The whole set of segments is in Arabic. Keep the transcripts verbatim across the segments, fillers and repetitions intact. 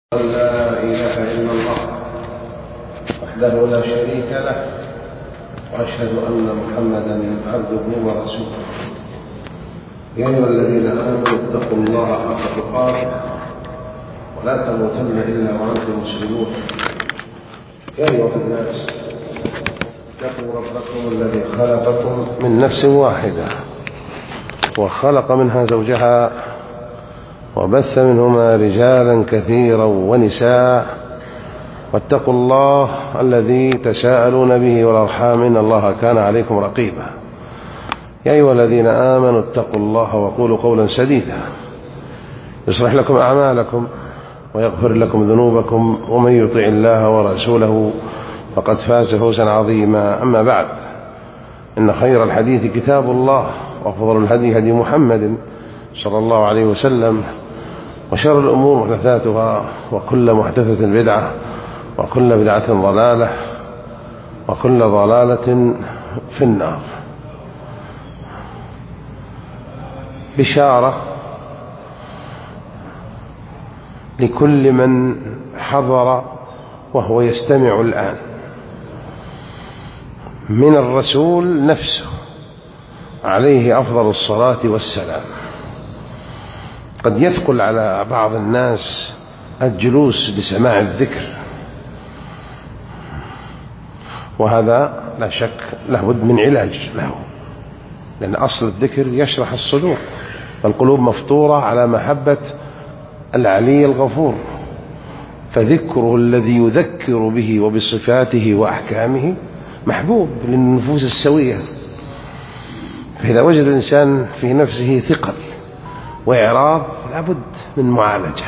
أن لا إله إلا الله وحده لا شريك له، وأشهد أن محمدا عبده ورسوله. يا أيها الذين آمنوا اتقوا الله حق تقاته ولا تموتن إلا وأنتم مسلمون. يا أيها الناس اتقوا ربكم الذي خلقكم من نفس واحدة وخلق منها زوجها وبث منهما رجالا كثيرا ونساء، واتقوا الله الذي تساءلون به والأرحام إن الله كان عليكم رقيبا. يا أيها الذين آمنوا اتقوا الله وقولوا قولا سديدا يصلح لكم أعمالكم ويغفر لكم ذنوبكم، ومن يطع الله ورسوله فقد فاز فوزا عظيما. أما بعد، إن خير الحديث كتاب الله، وأفضل الهدي هدي محمد صلى الله عليه وسلم، وشر الأمور محدثاتها، وكل محدثة بدعة، وكل بدعة ضلالة، وكل ضلالة في النار. بشارة لكل من حضر وهو يستمع الآن من الرسول نفسه عليه أفضل الصلاة والسلام. قد يثقل على بعض الناس الجلوس لسماع الذكر، وهذا لا شك لابد من علاج له، لأن أصل الذكر يشرح الصدور، فالقلوب مفطورة على محبة العلي الغفور، فذكره الذي يذكر به وبصفاته وأحكامه محبوب للنفوس السوية. فإذا وجد الإنسان في نفسه ثقل وإعراض لابد من معالجة،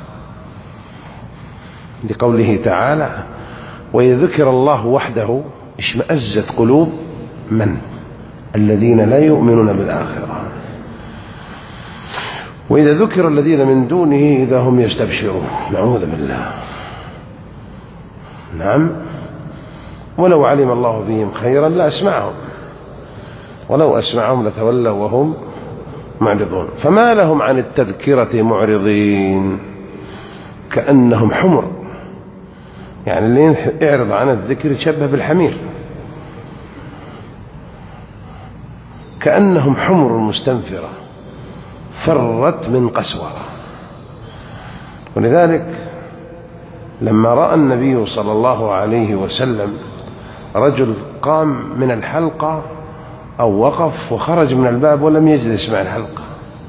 لقوله تعالى: وإذا ذكر الله وحده اشمأزت قلوب من الذين لا يؤمنون بالآخرة، وإذا ذكر الذين من دونه إذا هم يستبشرون. نعوذ بالله. نعم، ولو علم الله فيهم خيرا لأسمعهم، ولو أسمعهم لتولوا وهم معرضون. فما لهم عن التذكرة معرضين كأنهم حمر، يعني اللي يعرض عن الذكر يشبه بالحمير، كأنهم حمر مستنفرة فرت من قسورة. ولذلك لما رأى النبي صلى الله عليه وسلم رجل قام من الحلقة أو وقف وخرج من الباب ولم يجلس مع الحلقة،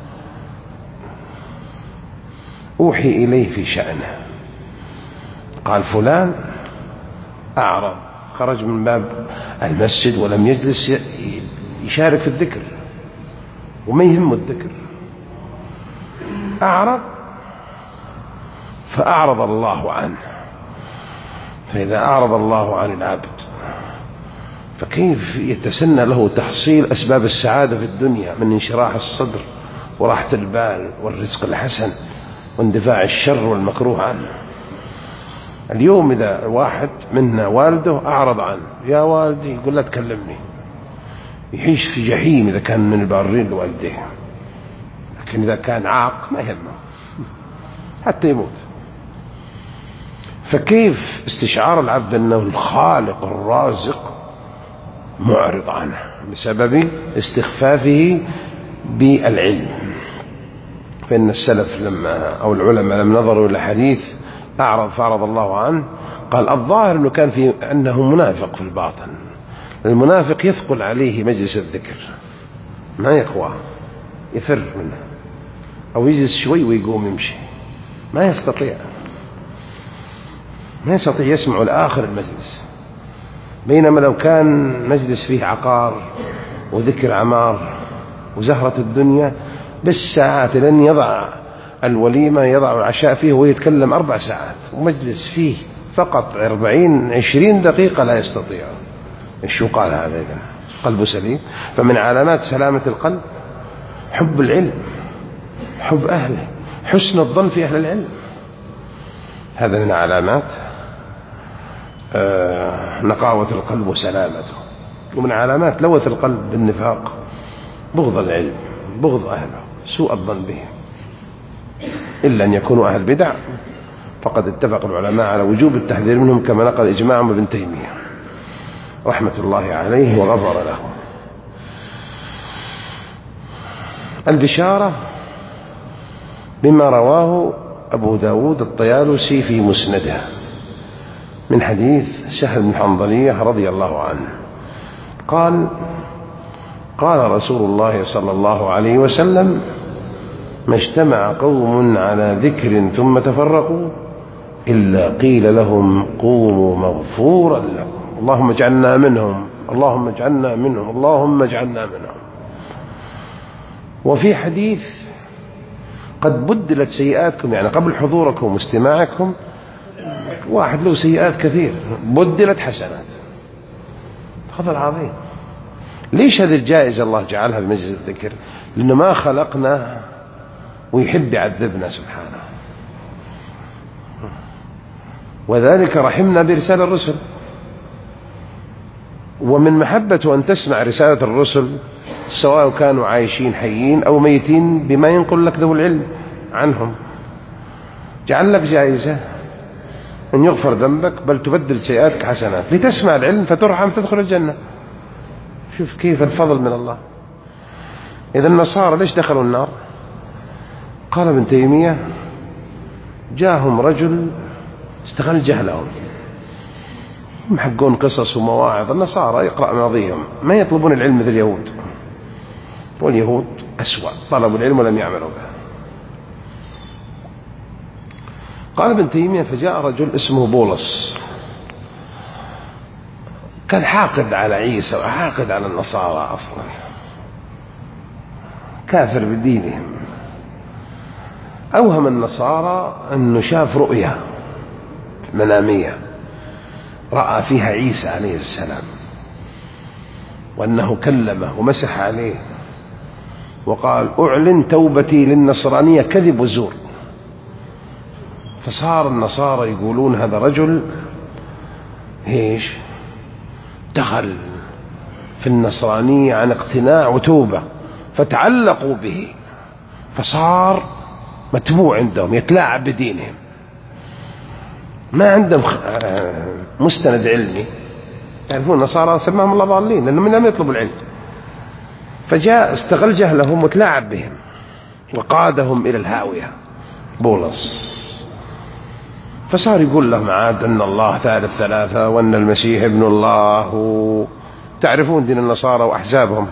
أوحي إليه في شأنه، قال: فلان أعرض، خرج من باب المسجد ولم يجلس يشارك في الذكر وما يهم الذكر، أعرض فأعرض الله عنه. فإذا أعرض الله عن العبد فكيف يتسنى له تحصيل أسباب السعادة في الدنيا من انشراح الصدر وراحة البال والرزق الحسن واندفاع الشر والمكروه عنه. اليوم إذا واحد منا والده أعرض عنه: يا والدي، يقول لا تكلمني، يعيش في جحيم إذا كان من البارين لوالديه. لكن إذا كان عاق ما يهمه حتى يموت. فكيف استشعار العبد أنه الخالق الرازق معرض عنه بسبب استخفافه بالعلم؟ فإن السلف لما أو العلماء لما نظروا إلى حديث أعرض فأعرض الله عنه، قال: الظاهر أنه كان في أنه منافق في الباطن. المنافق يثقل عليه مجلس الذكر، ما يقوى، يفر منه، أو يجلس شوي ويقوم يمشي، ما يستطيع ما يستطيع يسمع لآخر المجلس. بينما لو كان مجلس فيه عقار وذكر عمار وزهرة الدنيا بالساعات، لن يضع الوليمة يضع العشاء فيه ويتكلم أربع ساعات، ومجلس فيه فقط أربعين عشرين دقيقة لا يستطيع. شو قال هذا؟ إذن قلبه سليم. فمن علامات سلامة القلب حب العلم، حب أهله، حسن الظن في أهل العلم. هذا من علامات نقاوة القلب وسلامته. ومن علامات لوث القلب بالنفاق بغض العلم، بغض أهله، سوء الظن بهم، إلا أن يكونوا أهل بدع فقد اتفق العلماء على وجوب التحذير منهم كما نقل إجماعهم ابن تيمية رحمة الله عليه وغفر له. البشارة بما رواه أبو داود الطيالسي في مسنده من حديث سهل بن حنظلية رضي الله عنه قال قال رسول الله صلى الله عليه وسلم: ما اجتمع قوم على ذكر ثم تفرقوا إلا قيل لهم قوموا مغفورا لكم. اللهم اجعلنا منهم، اللهم اجعلنا منهم، اللهم اجعلنا منهم. وفي حديث: قد بدلت سيئاتكم، يعني قبل حضوركم واستماعكم واحد له سيئات كثير بدلت حسنات. فضل عظيم. ليش هذه الجائزة الله جعلها بمجلس الذكر؟ لأنه ما خلقنا ويحب يعذبنا سبحانه، وذلك رحمنا برسالة الرسل. ومن محبته أن تسمع رسالة الرسل سواء كانوا عايشين حيين أو ميتين بما ينقل لك ذو العلم عنهم. جعل لك جائزة أن يغفر ذنبك بل تبدل سيئاتك حسنات لتسمع العلم فترحم تدخل الجنة. شوف كيف الفضل من الله. إذا النصارى ليش دخلوا النار؟ قال ابن تيمية: جاءهم رجل استغل جهلهم، محقون قصص ومواعظ. النصارى يقرأ ماضيهم، ما يطلبون العلم مثل اليهود، واليهود أسوأ، طلبوا العلم ولم يعملوا به. قال ابن تيمية: فجاء رجل اسمه بولس، كان حاقد على عيسى وحاقد على النصارى، أصلا كافر بدينهم. أوهم النصارى أنه شاف رؤيا منامية رأى فيها عيسى عليه السلام، وأنه كلمه ومسح عليه وقال: أعلن توبتي للنصرانية كذب وزور. فصار النصارى يقولون هذا رجل ايش دخل في النصرانية عن اقتناع وتوبة، فتعلقوا به، فصار متبوع عندهم، يتلاعب بدينهم، ما عندهم مستند علمي. يعرفون النصارى سماهم الله ضالين لأنهم لم يطلبوا العلم. فجاء استغل جهلهم وتلاعب بهم وقادهم إلى الهاوية بولس. فصار يقول لهم عاد أن الله ثالث ثلاثة وأن المسيح ابن الله، وتعرفون دين النصارى وأحزابهم،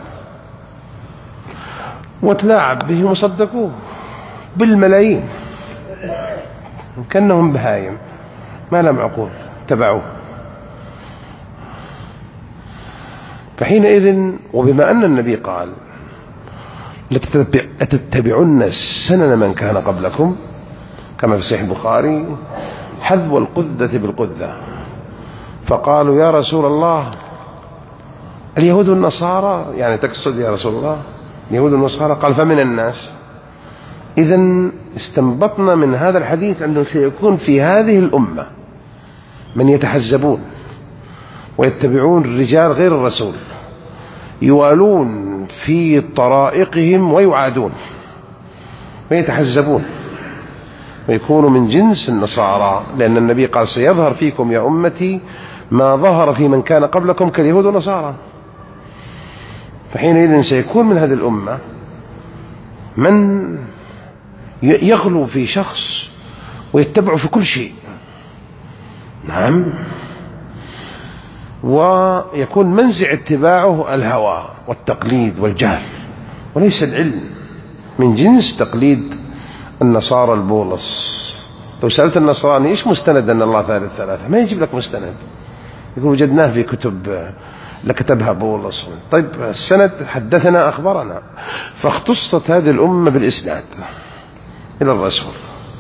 وتلاعب بهم وصدقوه بالملايين كأنهم بهايم ما لهم عقول، تبعوه. فحينئذ وبما أن النبي قال: لتتبعن سنن من كان قبلكم، كما في صحيح البخاري، حذو القذة بالقذة. فقالوا: يا رسول الله اليهود والنصارى، يعني تقصد يا رسول الله اليهود والنصارى؟ قال: فمن الناس. إذن استنبطنا من هذا الحديث أنه سيكون في هذه الأمة من يتحزبون ويتبعون الرجال غير الرسول، يوالون في طرائقهم ويعادون ويتحزبون ويكونوا من جنس النصارى، لأن النبي قال: سيظهر فيكم يا أمتي ما ظهر في من كان قبلكم كاليهود والنصارى. فحينئذ سيكون من هذه الأمة من يغلو في شخص ويتبعه في كل شيء، نعم، ويكون منزع اتباعه الهوى والتقليد والجهل وليس العلم، من جنس تقليد النصارى البولس. لو سألت النصراني إيش مستند أن الله ثالث ثلاثة، ما يجيب لك مستند، يقول وجدناه في كتب لكتبها بولس. طيب السند حدثنا أخبرنا. فاختصت هذه الأمة بالإسناد إلى الرسول،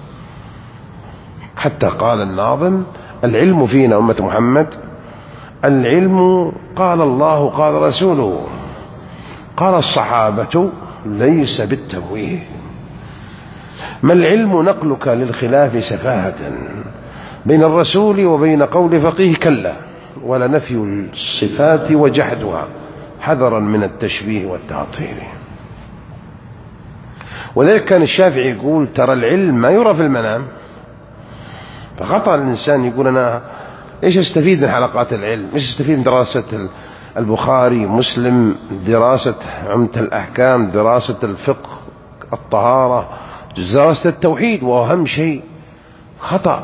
حتى قال الناظم: العلم فينا أمة محمد، العلم قال الله قال رسوله، قال الصحابة ليس بالتمويه. ما العلم نقلك للخلاف سفاهة، بين الرسول وبين قول فقيه كلا، ولا نفي الصفات وجحدها حذرا من التشبيه والتعطيل. وذلك كان الشافعي يقول: ترى العلم ما يرى في المنام فخطأ الإنسان يقول أنا إيش أستفيد من حلقات العلم، إيش أستفيد من دراسة البخاري مسلم، دراسة عمدة الأحكام، دراسة الفقه، الطهارة، دراسة التوحيد، وأهم شيء خطأ،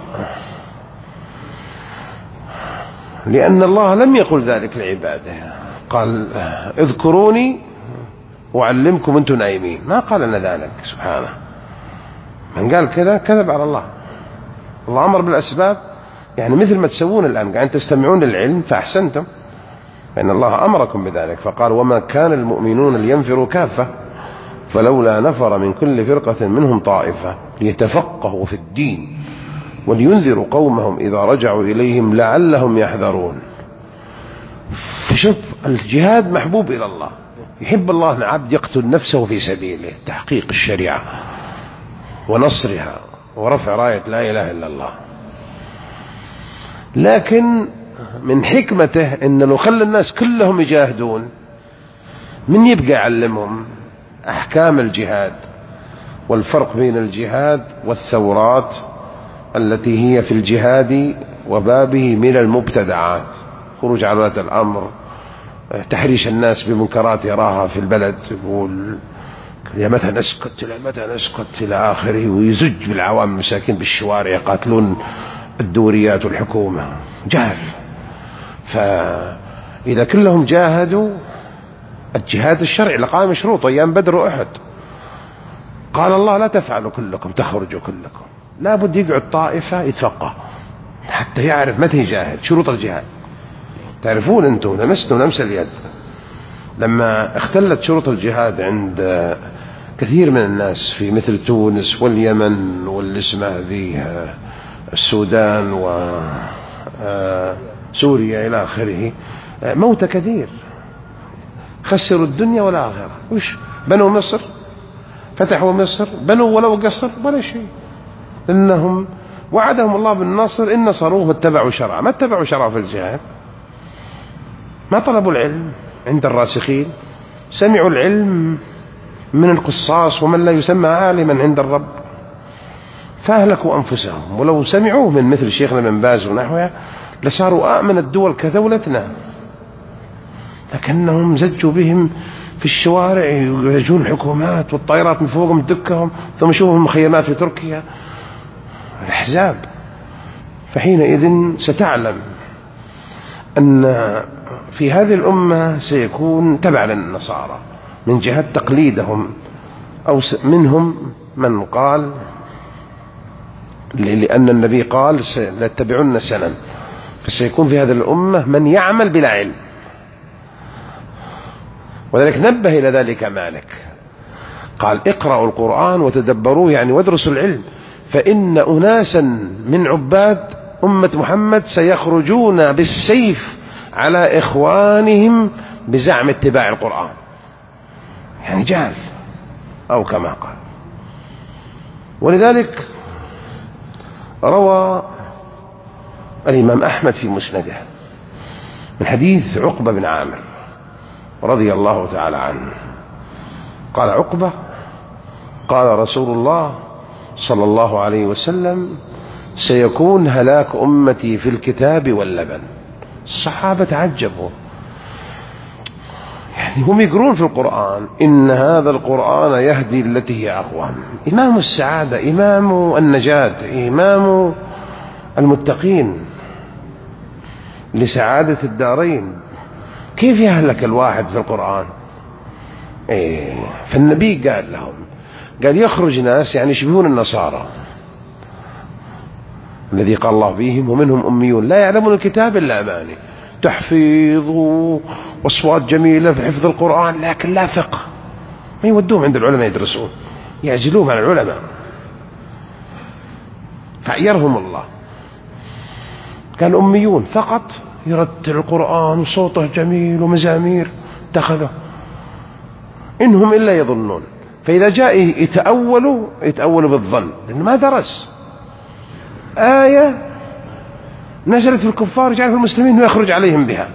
لأن الله لم يقل ذلك لعباده. قال اذكروني وأعلمكم أنتم نايمين، ما قال لنا ذلك سبحانه. من قال كذا كذب على الله. الله أمر بالأسباب، يعني مثل ما تسوون الآن قاعدين تستمعون للعلم فأحسنتم، فإن الله أمركم بذلك. فقال وما كان المؤمنون لينفروا كافة فلولا نفر من كل فرقة منهم طائفة ليتفقهوا في الدين ولينذروا قومهم إذا رجعوا إليهم لعلهم يحذرون. فشوف الجهاد محبوب إلى الله، يحب الله أن عبد يقتل نفسه في سبيله، تحقيق الشريعة ونصرها ورفع راية لا إله إلا الله. لكن من حكمته إن لو خلى الناس كلهم يجاهدون، من يبقى يعلمهم أحكام الجهاد والفرق بين الجهاد والثورات التي هي في الجهاد وبابه من المبتدعات، خروج على ولاة الأمر، تحريش الناس بمنكرات يراها في البلد، يقول يا متى نسكت إلى متى نسكت إلى آخره، ويزج بالعوام المساكين بالشوارع يقاتلون الدوريات والحكومة. جهل. فإذا كلهم جاهدوا الجهاد الشرعي لقائم مشروط أيام بدر وأحد، قال الله لا تفعلوا كلكم تخرجوا كلكم، لا بد يقعد طائفة يتفقه حتى يعرف متى يجاهد، شروط الجهاد. تعرفون أنتم لمستم لمس اليد لما اختلت شروط الجهاد عند كثير من الناس في مثل تونس واليمن والاسمة ذي السودان وسوريا إلى آخره، موت كثير، خسروا الدنيا والآخرة. وش بنوا مصر، فتحوا مصر، بنوا ولو قصر ولا شيء، إنهم وعدهم الله بالنصر إن نصروه واتبعوا شرعه، ما اتبعوا شرعه في الجهاد، ما طلبوا العلم عند الراسخين، سمعوا العلم من القصاص ومن لا يسمى عالما عند الرب، فأهلكوا أنفسهم. ولو سمعوه من مثل شيخنا بن باز ونحوه لصاروا آمن الدول كدولتنا، لكنهم زجوا بهم في الشوارع، يجون الحكومات والطائرات من فوقهم تدكهم، ثم يشوفهم مخيمات في تركيا، الأحزاب. فحينئذ ستعلم أن في هذه الأمة سيكون تبع للنصارى من جهة تقليدهم، أو منهم من قال لأن النبي قال لاتبعون سنن، فسيكون في هذه الأمة من يعمل بلا علم. وذلك نبه إلى ذلك مالك، قال اقرأوا القرآن وتدبروه، يعني وادرسوا العلم، فإن أناسا من عباد أمة محمد سيخرجون بالسيف على إخوانهم بزعم اتباع القرآن، يعني جهل أو كما قال. ولذلك روى الإمام أحمد في مسنده من حديث عقبة بن عامر رضي الله تعالى عنه، قال عقبة قال رسول الله صلى الله عليه وسلم سيكون هلاك أمتي في الكتاب واللبن. الصحابة تعجبوا، يعني هم يقرون في القرآن إن هذا القرآن يهدي التي هي أقوم، إمام السعادة، إمام النجاة، إمام المتقين لسعادة الدارين، كيف يهلك الواحد في القرآن؟ إيه، فالنبي قال لهم، قال يخرج ناس يعني يشبهون النصارى الذي قال الله فيهم ومنهم أميون لا يعلمون الكتاب إلا أماني، تحفيظ وأصوات جميلة في حفظ القرآن، لكن لا فقه، ما يودوهم عند العلماء يدرسون، يعزلوهم عن العلماء، فعيرهم الله. كان أميون فقط يرتل القرآن وصوته جميل ومزامير، اتخذوا إنهم إلا يظنون، فإذا جاء يتأولوا يتأولوا بالظن، لأنه ما درس. آية نزلت في الكفار جاء في المسلمين ويخرج عليهم بها،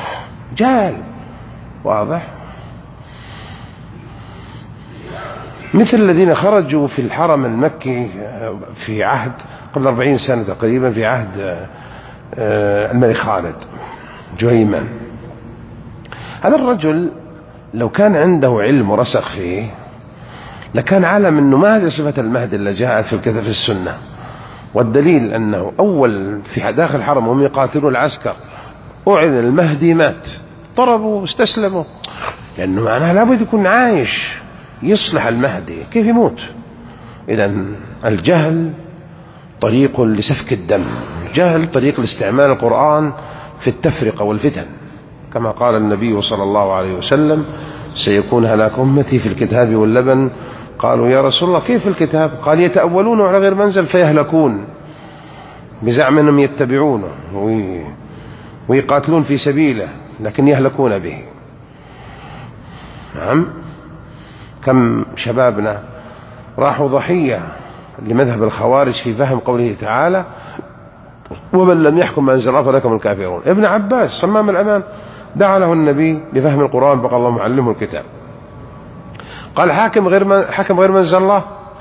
جهل واضح. مثل الذين خرجوا في الحرم المكي في عهد قبل أربعين سنة تقريبا، في عهد الملك خالد جهيمان. هذا الرجل لو كان عنده علم ورسخ فيه لكان علم أنه ما هذه صفة المهدي اللي جاءت في الكتاب في السنة. والدليل أنه أول في داخل الحرم وهم يقاتلون العسكر أعلن المهدي مات، ضربوا واستسلموا، لأنه معناه لابد يكون عايش يصلح المهدي، كيف يموت؟ إذن الجهل طريق لسفك الدم، الجهل طريق لاستعمال القرآن في التفرقة والفتن، كما قال النبي صلى الله عليه وسلم: سيكون هلاك أمتي في الكتاب واللبن. قالوا: يا رسول الله كيف الكتاب؟ قال: يتأولون على غير منزل فيهلكون، بزعم أنهم يتبعونه ويقاتلون في سبيله لكن يهلكون به. نعم، كم شبابنا راحوا ضحية لمذهب الخوارج في فهم قوله تعالى: ومن لم يحكم بأنزل الله فأولئك هم الكافرون. ابن عباس صمام الأمان دعا له النبي بفهم القرآن فقال: اللهم علمه الكتاب. قال: حاكم غير من حكم غير منزل الله،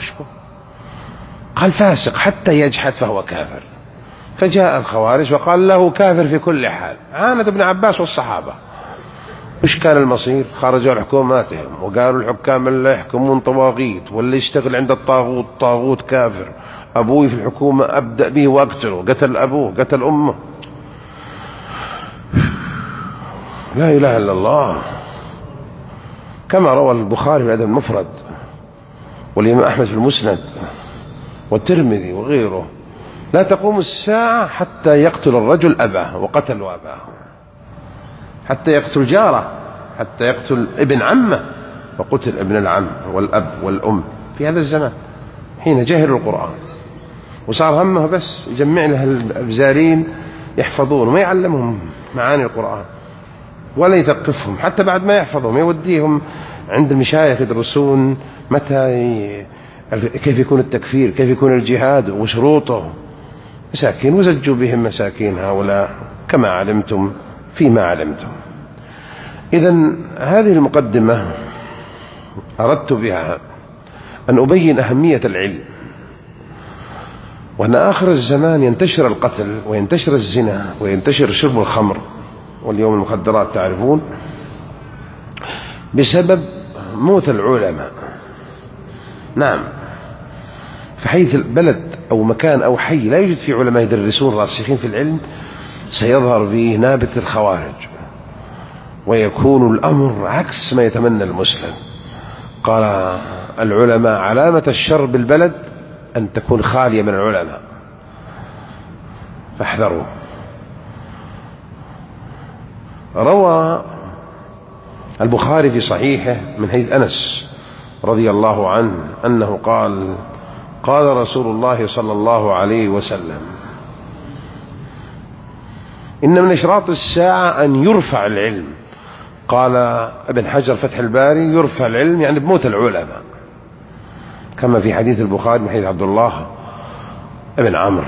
قال: فاسق حتى يجحد فهو كافر. فجاء الخوارج وقال له: كافر في كل حال. عاند ابن عباس والصحابة. وش كان المصير؟ خرجوا لحكوماتهم وقالوا: الحكام اللي يحكمون طواغيت، واللي يشتغل عند الطاغوت طاغوت كافر، أبوي في الحكومة أبدأ به وأقتله. قتل أبوه، قتل أمه. لا إله إلا الله. كما روى البخاري في الأدب المفرد والإمام أحمد في المسند والترمذي وغيره: لا تقوم الساعة حتى يقتل الرجل أباه، وقتلوا أباه، حتى يقتل جاره، حتى يقتل ابن عمه، وقتل ابن العم والأب والأم في هذا الزمان حين جاهلوا القرآن، وصار همه بس يجمع لها الأبزارين يحفظون وما يعلمهم معاني القرآن ولا يثقفهم، حتى بعد ما يحفظهم يوديهم عند المشايخ يدرسون متى ي... كيف يكون التكفير، كيف يكون الجهاد وشروطه. مساكين، وزجوا بهم مساكين هؤلاء كما علمتم فيما علمتم. إذن هذه المقدمة أردت بها أن أبين أهمية العلم، وأن آخر الزمان ينتشر القتل وينتشر الزنا وينتشر شرب الخمر واليوم المخدرات تعرفون، بسبب موت العلماء. نعم، فحيث البلد أو مكان أو حي لا يوجد فيه علماء يدرسون راسخين في العلم سيظهر فيه نابت الخوارج، ويكون الأمر عكس ما يتمنى المسلم. قال العلماء: علامة الشر بالبلد أن تكون خالية من العلماء، فاحذروا. روى البخاري في صحيحه من حديث أنس رضي الله عنه أنه قال: قال رسول الله صلى الله عليه وسلم: إن من إشراط الساعة أن يرفع العلم. قال ابن حجر فتح الباري: يرفع العلم يعني بموت العلماء، كما في حديث البخاري من حديث عبد الله ابن عمرو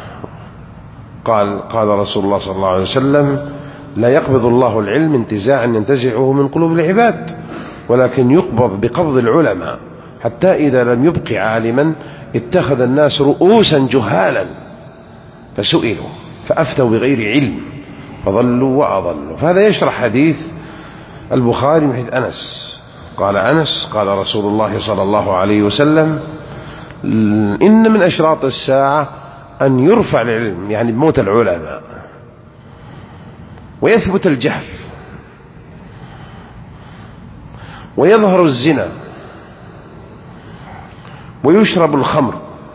قال: قال رسول الله صلى الله عليه وسلم: لا يقبض الله العلم انتزاعا ينتزعه من قلوب العباد، ولكن يقبض بقبض العلماء، حتى إذا لم يبق عالما اتخذ الناس رؤوسا جهالا فسئلوا فأفتوا بغير علم فضلوا وأضلوا. فهذا يشرح حديث البخاري من حديث أنس. قال أنس: قال رسول الله صلى الله عليه وسلم: إن من أشراط الساعة أن يرفع العلم يعني بموت العلماء، ويثبت الجهل، ويظهر الزنا، ويشرب الخمر،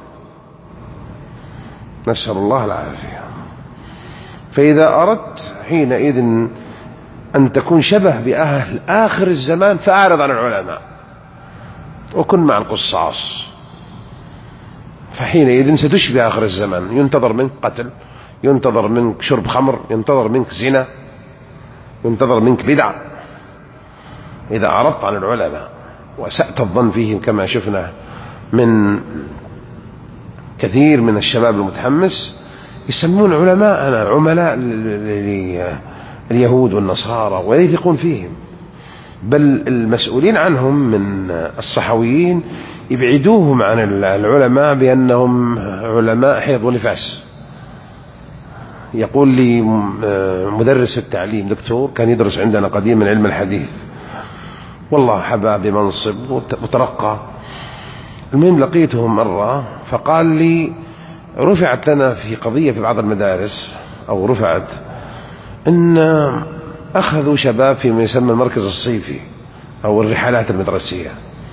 نسأل الله العافية. فإذا أردت حينئذ أن تكون شبه بأهل آخر الزمان فأعرض عن العلماء وكن مع القصاص، فحينئذ ستشبه آخر الزمان. ينتظر منك قتل، ينتظر منك شرب خمر، ينتظر منك زنا، ينتظر منك بدع، إذا أعرضت عن العلماء وسأت الظن فيهم، كما شفنا من كثير من الشباب المتحمس يسمون علماءنا عملاء اليهود والنصارى ولا يثقون فيهم. بل المسؤولين عنهم من الصحويين يبعدوهم عن العلماء بأنهم علماء حيض ونفاس. يقول لي مدرس التعليم دكتور كان يدرس عندنا قديما علم الحديث، والله حبا بمنصب وترقى. المهم لقيته مرة فقال لي رفعت لنا في قضية في بعض المدارس أو رفعت إن أخذوا شباب فيما يسمى المركز الصيفي أو الرحلات المدرسية،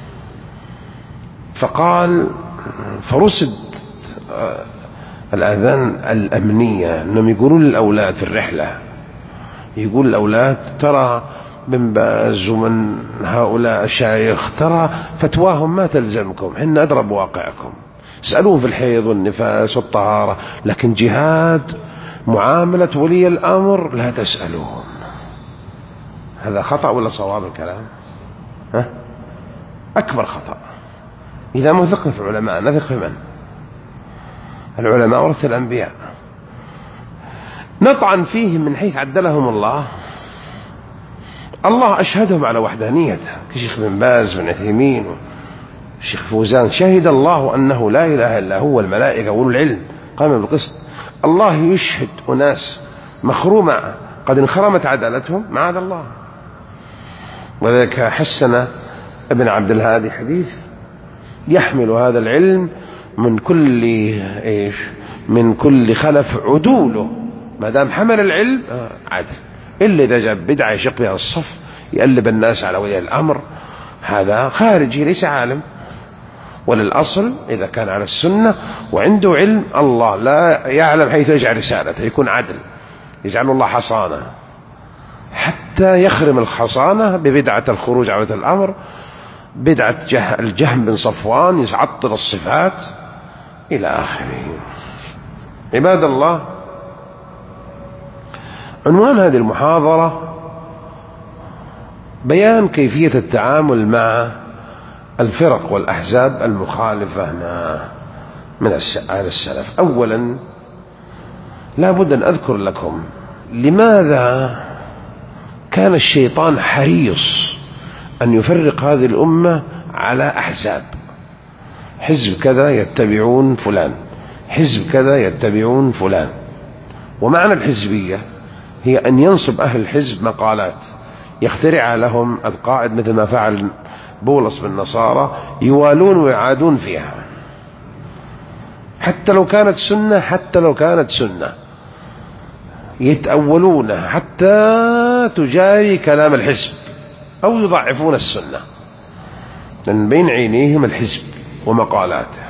فقال فرصد الآذان الأمنية أنهم يقولون للأولاد في الرحلة، يقول الأولاد ترى بن باز ومن هؤلاء الشيخ ترى فتواهم ما تلزمكم، حين أدرى بواقعكم، اسألوهم في الحيض والنفاس والطهارة، لكن جهاد معاملة ولي الأمر لا تسألوهم. هذا خطأ ولا صواب الكلام؟ ها؟ أكبر خطأ. إذا ما ثقنا في علماء نثق في من؟ العلماء ورثة الأنبياء. نطعن فيهم من حيث عدلهم الله، الله أشهدهم على وحدانيته كشيخ بن باز بن عثيمين والشيخ فوزان، شهد الله أنه لا إله إلا هو الملائكة وأولو العلم قام بالقسط. الله يشهد أناس مخرومة قد انخرمت عدالتهم معاذ الله. وذلك حسن ابن عبد الهادي حديث يحمل هذا العلم من كل إيش من كل خلف عدوله، ما دام حمل العلم عدل، إلا إذا جاب بدعة يشق بها الصف يقلب الناس على ولي الأمر، هذا خارجي ليس عالم. وللأصل إذا كان على السنة وعنده علم الله لا يعلم حيث يجعل رسالته، يكون عدل، يجعل الله حصانة حتى يخرم الحصانة ببدعة الخروج على ولي الأمر، بدعة الجهم بن صفوان يعطل الصفات إلى آخره. عباد الله، عنوان هذه المحاضرة بيان كيفية التعامل مع الفرق والأحزاب المخالفة من أهل السلف. أولا لا بد أن أذكر لكم لماذا كان الشيطان حريص أن يفرق هذه الأمة على أحزاب. حزب كذا يتبعون فلان، حزب كذا يتبعون فلان. ومعنى الحزبية هي أن ينصب أهل الحزب مقالات يخترع لهم القائد، مثل ما فعل بولس بالنصارى، يوالون ويعادون فيها حتى لو كانت سنة، حتى لو كانت سنة يتأولونها حتى تجاري كلام الحزب أو يضعفون السنة، لأن بين عينيهم الحزب ومقالاته.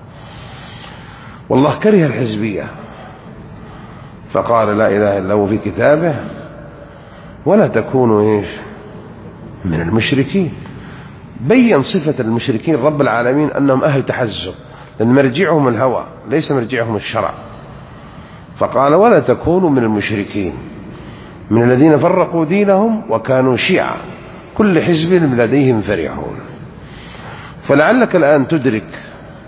والله كره الحزبية فقال لا إله إلا هو في كتابه ولا تكونوا إيش من المشركين. بين صفة المشركين رب العالمين أنهم أهل تحزب، لأن مرجعهم الهوى ليس مرجعهم الشرع. فقال ولا تكونوا من المشركين من الذين فرقوا دينهم وكانوا شيعا كل حزب لديهم فرحون. فلعلك الآن تدرك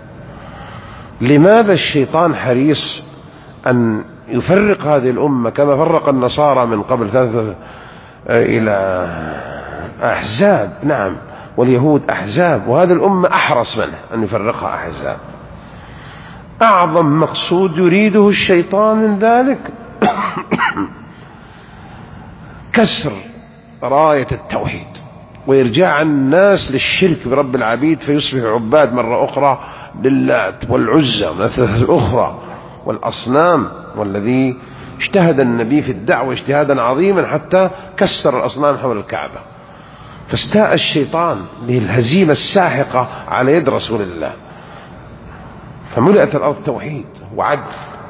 لماذا الشيطان حريص أن يفرق هذه الأمة كما فرق النصارى من قبل ثلاثة إلى أحزاب. نعم، واليهود أحزاب، وهذه الأمة أحرص منه أن يفرقها أحزاب. أعظم مقصود يريده الشيطان من ذلك كسر راية التوحيد وإرجاع الناس للشرك برب العبيد، فيصبح عباد مرة أخرى للات والعزى والثلاثة الأخرى والأصنام. والذي اجتهد النبي في الدعوة اجتهادا عظيما حتى كسر الأصنام حول الكعبة، فاستاء الشيطان للهزيمة الساحقة على يد رسول الله، فملأت الأرض توحيد وعدل.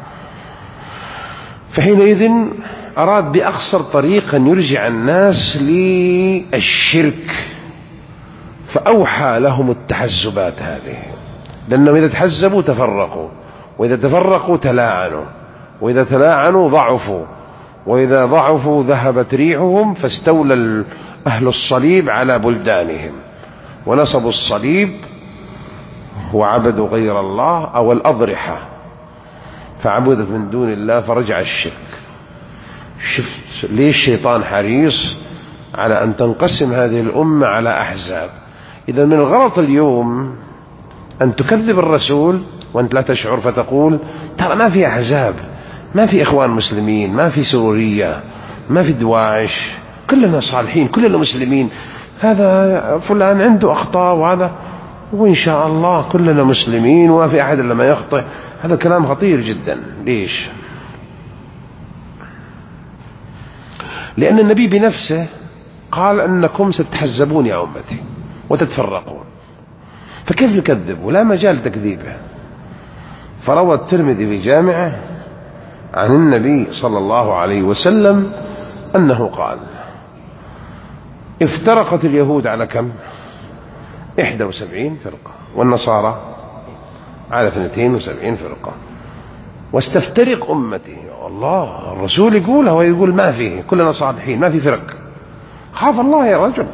فحينئذ أراد بأقصر طريق أن يرجع الناس للشرك، فأوحى لهم التحزبات هذه، لأنهم إذا تحزبوا تفرقوا، وإذا تفرقوا تلاعنوا، وإذا تلاعنوا ضعفوا، وإذا ضعفوا ذهبت ريحهم، فاستولى أهل الصليب على بلدانهم ونصبوا الصليب وعبدوا غير الله أو الأضرحة فعبدت من دون الله فرجع الشرك. شفت ليش الشيطان حريص على أن تنقسم هذه الأمة على أحزاب. إذا من الغلط اليوم أن تكذب الرسول وأنت لا تشعر، فتقول ترى ما في أحزاب، ما في إخوان مسلمين، ما في سرورية، ما في دواعش، كلنا صالحين، كلنا مسلمين، هذا فلان عنده أخطاء وهذا، وإن شاء الله كلنا مسلمين وما في أحد إلا ما يخطئ. هذا كلام خطير جدا. ليش؟ لأن النبي بنفسه قال أنكم ستحزبون يا أمتي وتتفرقون، فكيف يكذب؟ ولا مجال تكذيبه. فروى الترمذي في جامعه عن النبي صلى الله عليه وسلم أنه قال: افترقت اليهود على كم؟ إحدى وسبعين فرقة، والنصارى على اثنتين وسبعين فرقة، واستفترق أمتي. الله، الرسول يقولها ويقول ما فيه، كلنا صالحين، ما في فرق. خاف الله يا رجل،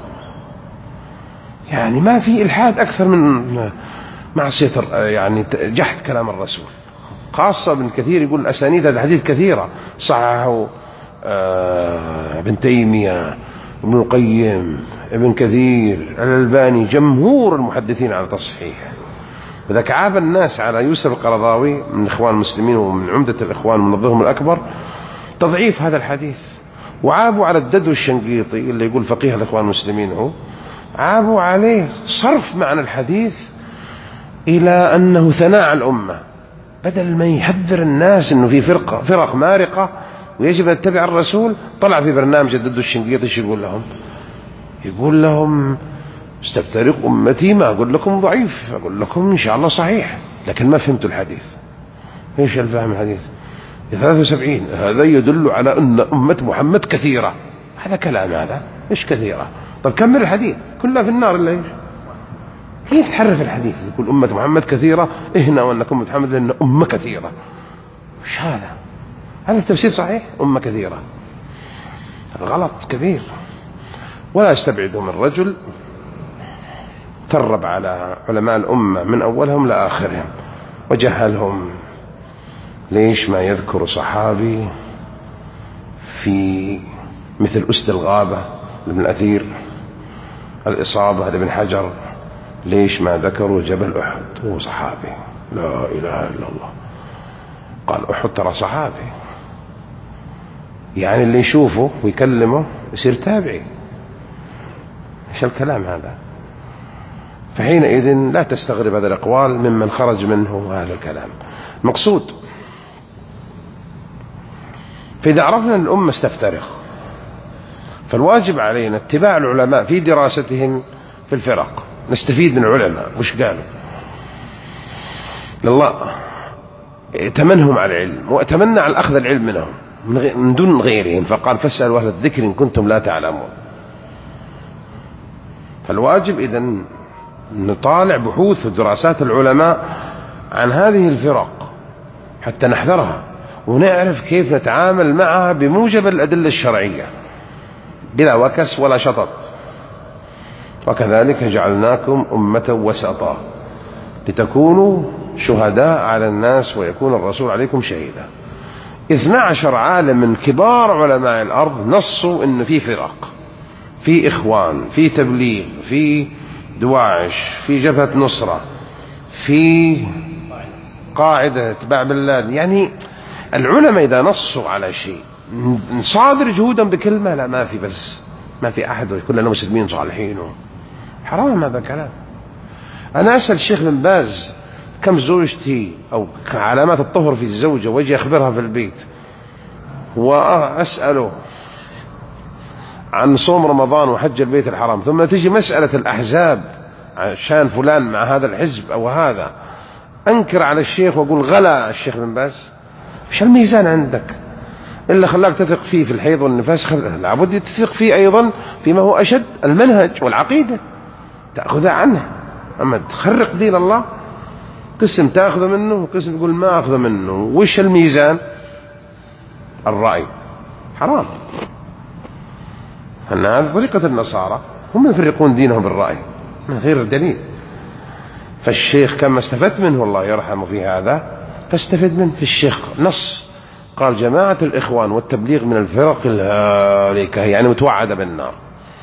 يعني ما في إلحاد أكثر من معصية، يعني جحد كلام الرسول. خاصة ابن كثير يقول أسانيد هذا الحديث كثيرة، صححه ابن تيمية، ابن القيم، ابن كثير، الألباني، جمهور المحدثين على تصحيحه. وذاك عاب الناس على يوسف القرضاوي من إخوان المسلمين ومن عمدة الإخوان ومنظرهم الأكبر تضعيف هذا الحديث، وعابوا على الددو الشنقيطي اللي يقول فقيه الإخوان المسلمين، هو عابوا عليه صرف معنى الحديث إلى أنه ثناء على الأمة، بدل ما يحذر الناس أنه في فرقة فرق مارقة ويجب أن نتبع الرسول. طلع في برنامج الددو الشنقيطي شو يقول لهم؟ يقول لهم استفترق أمتي، ما أقول لكم ضعيف، أقول لكم إن شاء الله صحيح، لكن ما فهمتوا الحديث. إيش الفهم الحديث؟ ثلاثة وسبعين هذا يدل على أن أمة محمد كثيرة. هذا كلام، هذا إيش كثيرة؟ طب كمل الحديث، كلها في النار إلا إيش؟ كيف تحرف الحديث؟ يقول أمة محمد كثيرة، إهنا وأنكم محمد لأن أمة كثيرة. إيش هذا؟ هذا التفسير صحيح؟ أمة كثيرة، غلط كبير. ولا استبعده من رجل ترب على علماء الأمة من أولهم لآخرهم وجهلهم. ليش ما يذكر صحابي في مثل أسد الغابة لابن الأثير، الإصابة لابن حجر؟ ليش ما ذكروا جبل أحد؟ هو صحابي، لا إله إلا الله. قال أحد ترى صحابي، يعني اللي يشوفه ويكلمه يصير تابعي. إيش الكلام هذا؟ فحينئذ لا تستغرب هذا الأقوال ممن خرج منه هذا الكلام. مقصود، فإذا عرفنا أن الأمة استفترق، فالواجب علينا اتباع العلماء في دراستهم في الفرق، نستفيد من العلماء وش قالوا. الله ائتمنهم على العلم واتمنى على أخذ العلم منهم من دون غيرهم، فقال فاسألوا أهل الذكر إن كنتم لا تعلمون. فالواجب إذن نطالع بحوث ودراسات العلماء عن هذه الفرق حتى نحذرها ونعرف كيف نتعامل معها بموجب الأدلة الشرعية بلا وكس ولا شطط. وكذلك جعلناكم أمة وسطا لتكونوا شهداء على الناس ويكون الرسول عليكم شهيدا. اثنا عشر عالم من كبار علماء الأرض نصوا إن في فرق، في إخوان، في تبليغ، في دواعش، في جبهة نصرة، في قاعدة اتباع بالله. يعني العلماء إذا نصوا على شيء نصادر جهودهم بكلمة، لا ما في، بس ما في أحد، كلنا مسلمين صالحين. حرام هذا كلام. أنا أسأل الشيخ بن باز كم زوجتي أو علامات الطهر في الزوجة ويجي أخبرها في البيت، وأسأله عن صوم رمضان وحج البيت الحرام، ثم تجي مسألة الأحزاب عشان فلان مع هذا الحزب أو هذا، أنكر على الشيخ وأقول غلا الشيخ بن باز. إيش الميزان عندك إلا خلاك تثق فيه في الحيض والنفاس؟ خل... لابد تثق فيه أيضا فيما هو أشد، المنهج والعقيدة تأخذ عنه. أما تخرق دين الله، قسم تأخذ منه وقسم يقول ما أخذ منه. وش الميزان؟ الرأي. حرام. أن هذه طريقة النصارى، هم يفرقون دينهم بالرأي من غير دليل. فالشيخ كما استفدت منه الله يرحمه في هذا فاستفد منه. في الشيخ نص قال جماعة الإخوان والتبليغ من الفرق الهالكة، يعني متوعدة بالنار.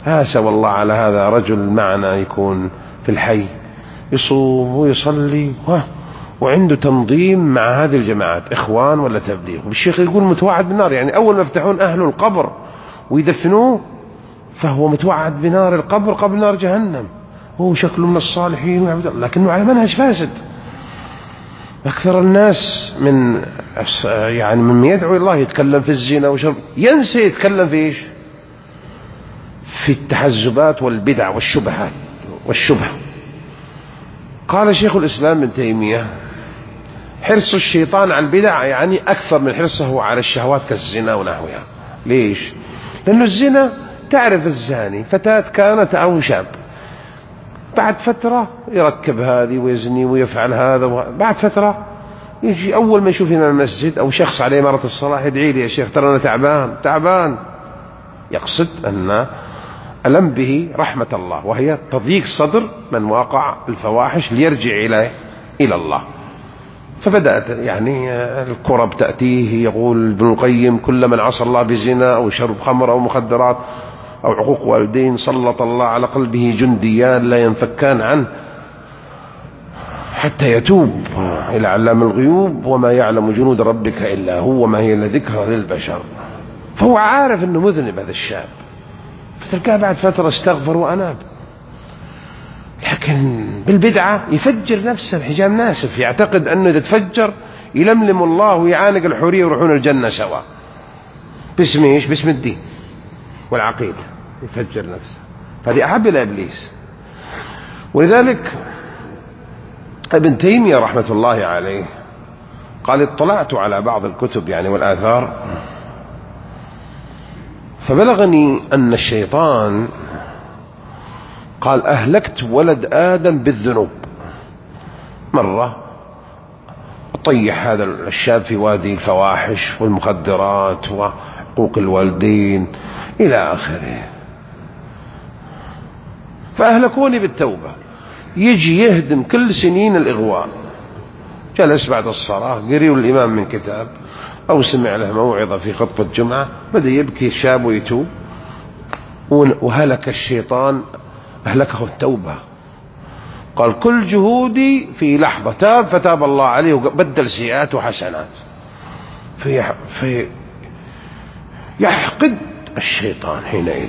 آسى والله على هذا رجل معنا يكون في الحي يصوم ويصلي وعنده تنظيم مع هذه الجماعات إخوان ولا تبليغ، والشيخ يقول متوعد بالنار. يعني أول ما يفتحون أهل القبر ويدفنوه فهو متوعد بنار القبر قبل نار جهنم، هو شكله من الصالحين لكنه على منهج فاسد. أكثر الناس من يعني من يدعو الله يتكلم في الزنا وشرب، ينسى يتكلم في إيش؟ في التحزبات والبدع والشبهات والشبه. قال شيخ الإسلام ابن تيمية: حرص الشيطان على البدع يعني أكثر من حرصه على الشهوات كالزنا ونحوها. ليش؟ لأنه الزنا تعرف الزاني فتاة كانت أو شاب، بعد فترة يركب هذه ويزني ويفعل هذا، بعد فترة يجي أول ما يشوف إمام المسجد أو شخص عليه مرض الصلاة يدعي لي: يا شيخ ترى أنا تعبان تعبان، يقصد أن ألم به رحمة الله، وهي تضييق صدر من واقع الفواحش ليرجع إلى إلى الله. فبدأت يعني الكرب تأتيه، يقول ابن القيم: كل من عصى الله بزنا أو شرب خمر أو مخدرات أو عقوق والدين سلط الله على قلبه جنديان لا ينفكان عنه حتى يتوب إلى علام الغيوب، وما يعلم جنود ربك إلا هو، وما هي إلا ذكرى للبشر. فهو عارف أنه مذنب هذا الشاب، فتلقاه بعد فترة استغفر وأناب. لكن بالبدعة يفجر نفسه بحجام ناسف، يعتقد أنه إذا تفجر يلملم الله ويعانق الحورية ويروحون الجنة سوا، باسم إيش؟ باسم الدين والعقيدة، يفجر نفسه. فهذه أحب إلى إبليس. ولذلك ابن تيمية رحمة الله عليه قال: اطلعت على بعض الكتب يعني والآثار، فبلغني أن الشيطان قال: أهلكت ولد آدم بالذنوب. مرة طيح هذا الشاب في وادي الفواحش والمخدرات وحقوق الوالدين إلى آخره، فأهلكوني بالتوبة. يجي يهدم كل سنين الإغواء، جلس بعد الصلاة قريوا الإمام من كتاب أو سمع له موعظة في خطبة جمعة، بدأ يبكي الشاب ويتوب، وهلك الشيطان أهلكه التوبة. قال: كل جهودي في لحظة تاب، فتاب الله عليه وبدل سيئات وحسنات. في في يحقد الشيطان حينئذ،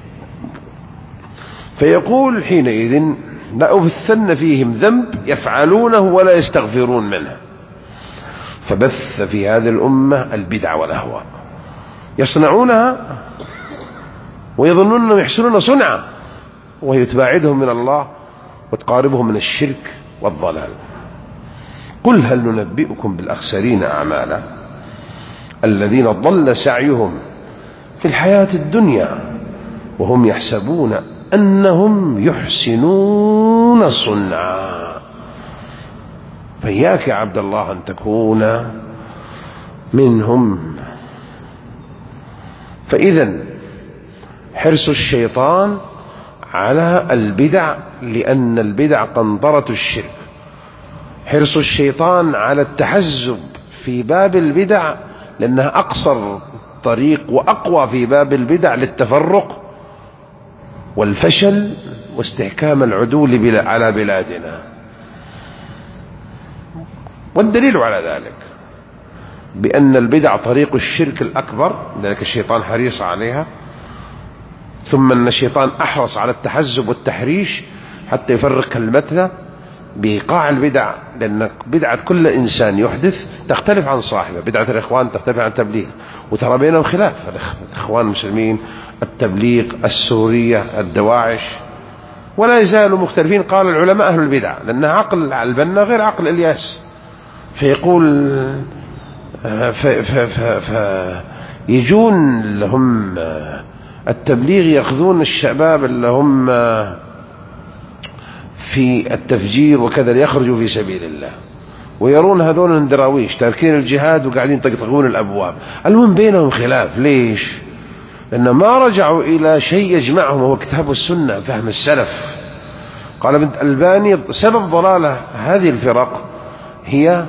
فيقول حينئذ: لأبثن فيهم ذنب يفعلونه ولا يستغفرون منه. فبث في هذه الأمة البدع والأهواء، يصنعونها ويظنون أنهم يحسنون صنعا، وهي تباعدهم من الله وتقاربهم من الشرك والضلال. قل هل ننبئكم بالأخسرين أعمالا الذين ضل سعيهم في الحياة الدنيا وهم يحسبون أنهم يحسنون صنعا. فإياك يا عبد الله أن تكون منهم. فإذا حرص الشيطان على البدع، لأن البدع قنطرة الشرك. حرص الشيطان على التحزب في باب البدع، لأنها أقصر طريق وأقوى في باب البدع للتفرق والفشل واستحكام العدول على بلادنا. والدليل على ذلك بأن البدع طريق الشرك الأكبر، لذلك الشيطان حريص عليها، ثم أن الشيطان أحرص على التحزب والتحريش حتى يفرق كلمتنا بإيقاع البدع، لأن بدعة كل إنسان يحدث تختلف عن صاحبه. بدعة الإخوان تختلف عن التبليغ، وترى بينهم خلاف. الإخوان المسلمين، التبليغ، السورية، الدواعش، ولا يزالوا مختلفين. قال العلماء أهل البدع، لأن عقل البنا غير عقل إلياس. فيقول فيجون لهم التبليغ يأخذون الشباب اللي هم في التفجير وكذا ليخرجوا في سبيل الله، ويرون هذول الدراويش تاركين الجهاد وقاعدين يطقطقون الأبواب. المهم بينهم خلاف. ليش؟ لأن ما رجعوا إلى شيء يجمعهم، هو كتاب السنة، فهم السلف. قال ابن الألباني: سبب ضلالة هذه الفرق هي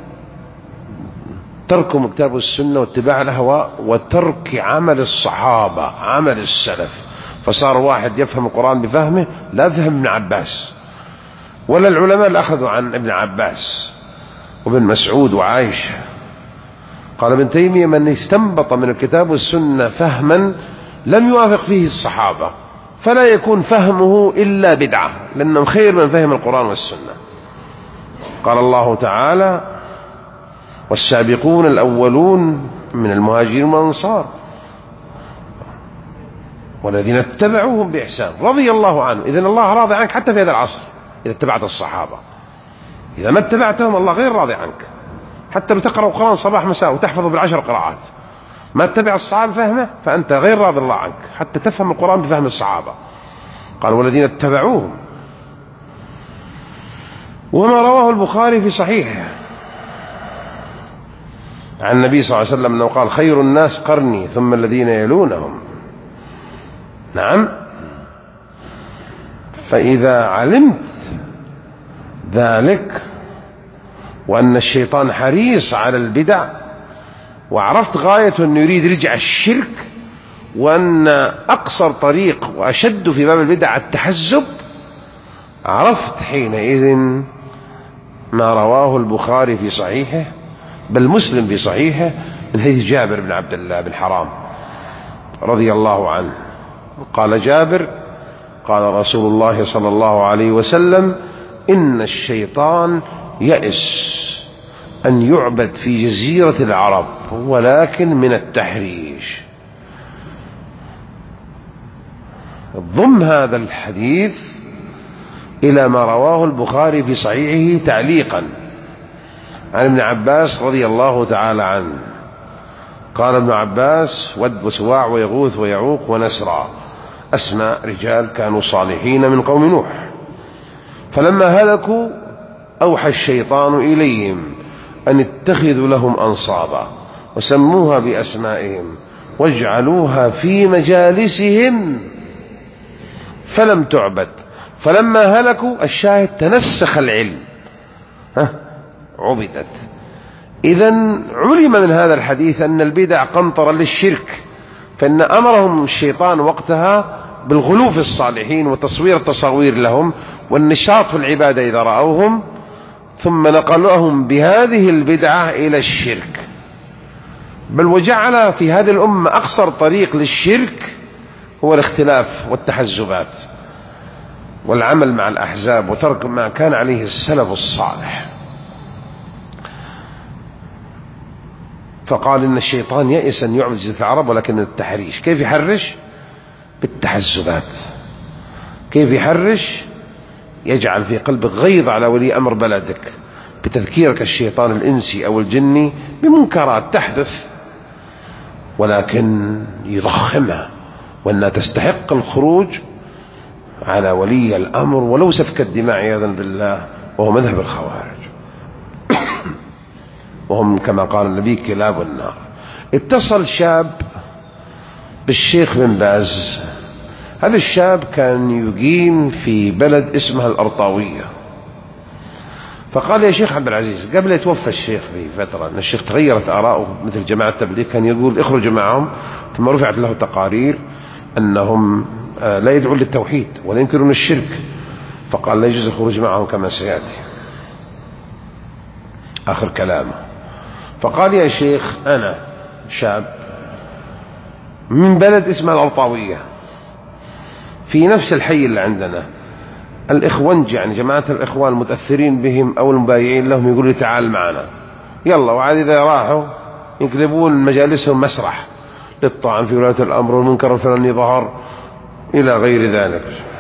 ترك كتاب السنة واتباع الهواء وترك عمل الصحابة، عمل السلف. فصار واحد يفهم القرآن بفهمه لا فهم ابن عباس، ولا العلماء اللي أخذوا عن ابن عباس وابن مسعود وعائشة. قال ابن تيمية: من استنبط من الكتاب والسنة فهما لم يوافق فيه الصحابة فلا يكون فهمه إلا بدعة، لأنهم خير من فهم القرآن والسنة. قال الله تعالى: والسابقون الأولون من المهاجرين والأنصار والذين اتبعوهم بإحسان رضي الله عنه. إذن الله راضي عنك حتى في هذا العصر إذا اتبعت الصحابة. إذا ما اتبعتهم الله غير راضي عنك، حتى بتقرأ القرآن صباح مساء وتحفظه بالعشر قراءات، ما تتبع الصحابة فهمه فأنت غير راضي الله عنك حتى تفهم القرآن بفهم الصحابة. قال: والذين اتبعوهم. وما رواه البخاري في صحيحه عن النبي صلى الله عليه وسلم أنه قال: خير الناس قرني ثم الذين يلونهم. نعم. فإذا علمت ذلك وأن الشيطان حريص على البدع، وعرفت غايته أنه يريد رجع الشرك، وأن أقصر طريق وأشد في باب البدع التحزب، عرفت حينئذ ما رواه البخاري في صحيحه بل مسلم في صحيحه من حديث جابر بن عبد الله بن حرام رضي الله عنه. قال جابر: قال رسول الله صلى الله عليه وسلم: إن الشيطان يئس أن يعبد في جزيرة العرب ولكن من التحريش. ضم هذا الحديث إلى ما رواه البخاري في صحيحه تعليقا عن ابن عباس رضي الله تعالى عنه. قال ابن عباس: ود وسواع ويغوث ويعوق ونسرا أسماء رجال كانوا صالحين من قوم نوح، فلما هلكوا أوحى الشيطان إليهم أن اتخذوا لهم أنصابا وسموها بأسمائهم واجعلوها في مجالسهم فلم تعبد، فلما هلكوا الشاهد تنسخ العلم ها عبدت. إذن علم من هذا الحديث أن البدع قنطرة للشرك، فإن أمرهم الشيطان وقتها بالغلو في الصالحين وتصوير التصاوير لهم والنشاط في العبادة إذا رأوهم، ثم نقلوهم بهذه البدعة إلى الشرك. بل وجعل في هذه الأمة أقصر طريق للشرك هو الاختلاف والتحزبات والعمل مع الأحزاب وترك ما كان عليه السلف الصالح. فقال إن الشيطان يئس أن يعبد جزيرة العرب ولكن التحريش. كيف يحرش؟ بالتحزبات. كيف يحرش؟ يجعل في قلبك غيظ على ولي أمر بلدك بتذكيرك الشيطان الإنسي أو الجني بمنكرات تحدث، ولكن يضخمها وأنها تستحق الخروج على ولي الأمر ولو سفك الدماء عياذا بالله، وهو مذهب الخوارج وهم كما قال النبي كلاب النار. اتصل شاب بالشيخ بن باز. هذا الشاب كان يقيم في بلد اسمها الأرطاوية، فقال: يا شيخ عبد العزيز، قبل يتوفى الشيخ بفترة أن الشيخ تغيرت آراؤه مثل جماعة التبليغ، كان يقول اخرجوا معهم، ثم رفعت له تقارير أنهم لا يدعون للتوحيد ولا ينكرون الشرك، فقال: لا يجوز الخروج معهم كما سيأتي آخر كلامه. فقال: يا شيخ، أنا شاب من بلد اسمها الأرطاوية في نفس الحي اللي عندنا، الإخوانج يعني جماعة الإخوان المتأثرين بهم أو المبايعين لهم يقولوا لي تعال معنا، يلا. وعاد إذا راحوا يقلبون مجالسهم مسرح للطعن في ولاية الأمر والمنكر الفلاني ظهر إلى غير ذلك.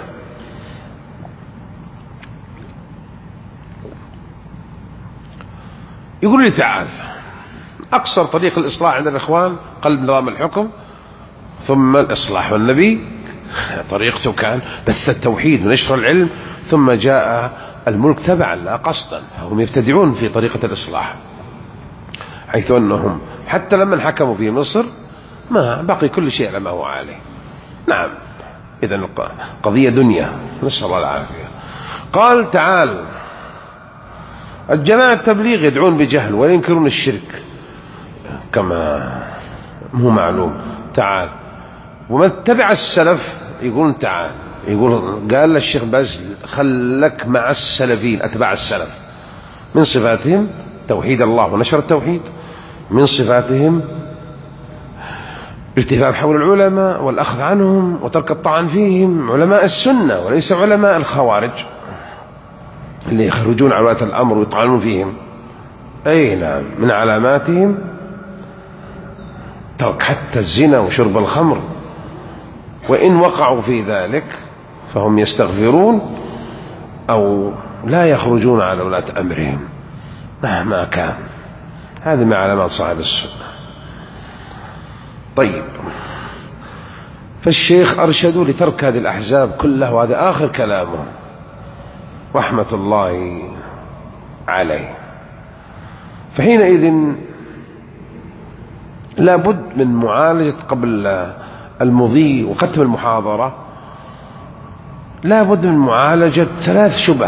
يقول لي تعال. أقصر طريق الإصلاح عند الإخوان قلب نظام الحكم ثم الإصلاح، والنبي طريقته كان بث التوحيد ونشر العلم، ثم جاء الملك تبعا لا قصدا، فهم يبتدعون في طريقة الإصلاح، حيث أنهم حتى لما حكموا في مصر ما بقي كل شيء على ما هو عليه. نعم، إذن قضية دنيا، نسأل الله العافية. قال: تعال. الجماعة التبليغ يدعون بجهل ولا ينكرون الشرك كما هو معلوم، تعال. ومن اتبع السلف يقول تعال، يقول قال للشيخ باز خلك مع السلفين أتباع السلف، من صفاتهم توحيد الله ونشر التوحيد، من صفاتهم الالتفاف حول العلماء والأخذ عنهم وترك الطعن فيهم، علماء السنة وليس علماء الخوارج اللي يخرجون على ولاة الأمر ويطعنون فيهم. أي نعم، من علاماتهم ترك حتى الزنا وشرب الخمر، وإن وقعوا في ذلك فهم يستغفرون أو لا يخرجون على ولاة أمرهم مهما كان. هذه من علامات صاحب السنة. طيب، فالشيخ أرشدوا لترك هذه الأحزاب كلها، وهذا آخر كلامه رحمة الله عليه. فحينئذ لابد من معالجة قبل المضي وختم المحاضرة، لابد من معالجة ثلاث شبه.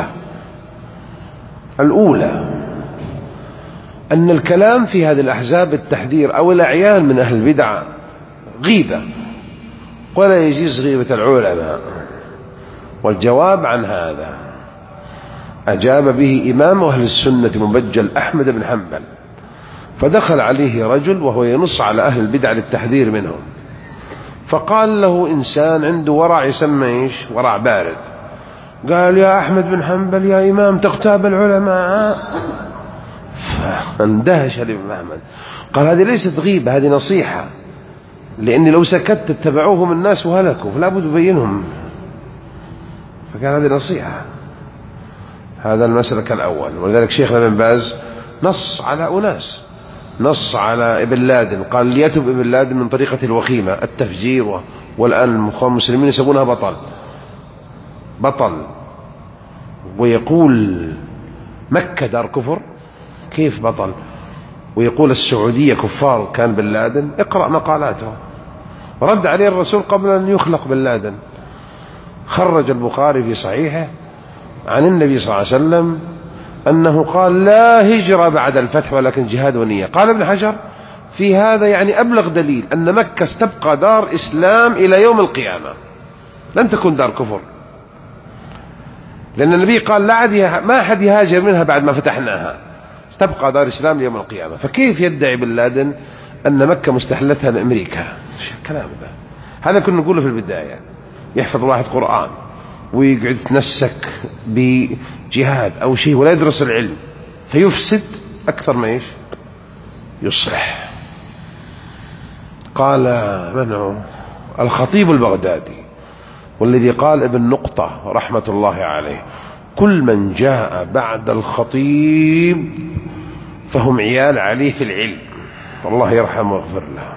الأولى أن الكلام في هذه الأحزاب التحذير أو الأعيان من أهل البدع غيبة، ولا يجوز غيبة العلماء. والجواب عن هذا أجاب به إمام أهل السنة مبجل أحمد بن حنبل، فدخل عليه رجل وهو ينص على أهل البدع للتحذير منهم، فقال له إنسان عنده ورع يسمى إيش؟ ورع بارد. قال يا أحمد بن حنبل يا إمام تغتاب العلماء. فاندهش الإمام أحمد، قال هذه ليست غيبة، هذه نصيحة، لأني لو سكت اتبعوهم الناس وهلكوا، فلا بد أبينهم. فكان هذه نصيحة. هذا المسلك الأول. ولذلك شيخنا بن باز نص على أناس، نص على ابن لادن، قال ليتب ابن لادن من طريقة الوخيمة التفجير، والآن المسلمين يسمونها بطل بطل ويقول مكة دار كفر، كيف بطل؟ ويقول السعودية كفار كان بن لادن. اقرأ مقالاته. رد عليه الرسول قبل أن يخلق بن لادن. خرج البخاري في صحيحه عن النبي صلى الله عليه وسلم أنه قال لا هجرة بعد الفتح ولكن جهاد ونية. قال ابن حجر في هذا يعني أبلغ دليل أن مكة ستبقى دار إسلام إلى يوم القيامة، لن تكون دار كفر، لأن النبي قال لا ما أحد يهاجر منها بعد ما فتحناها، ستبقى دار إسلام يوم القيامة. فكيف يدعي بن لادن أن مكة مستحلتها لأمريكا؟ كلام ده. هذا كنا نقوله في البداية. يحفظ واحد قرآن ويقعد يتنسك بجهاد أو شيء ولا يدرس العلم، فيفسد أكثر ما إيش يصلح. قال منه الخطيب البغدادي، والذي قال ابن نقطة رحمة الله عليه كل من جاء بعد الخطيب فهم عيال عليه في العلم، الله يرحمه ويغفر له.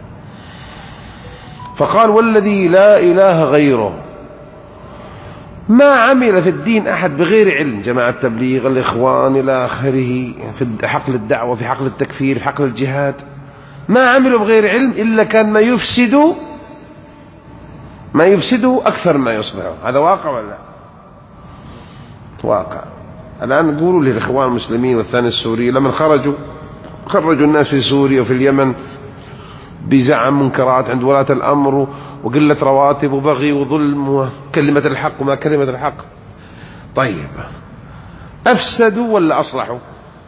فقال والذي لا إله غيره ما عمل في الدين أحد بغير علم، جماعة التبليغ الإخوان إلى آخره، في حقل الدعوة، في حقل التكفير، في حقل الجهاد، ما عملوا بغير علم إلا كان ما يفسدوا ما يفسدوا أكثر ما يصلحوا. هذا واقع ولا لا؟ واقع. الآن نقولوا للإخوان المسلمين والثاني السوري لما خرجوا خرجوا الناس في سوريا وفي اليمن بزعم منكرات عند ولاة الأمر وقلة رواتب وبغي وظلم وكلمة الحق وما كلمة الحق. طيب أفسدوا ولا أصلحوا؟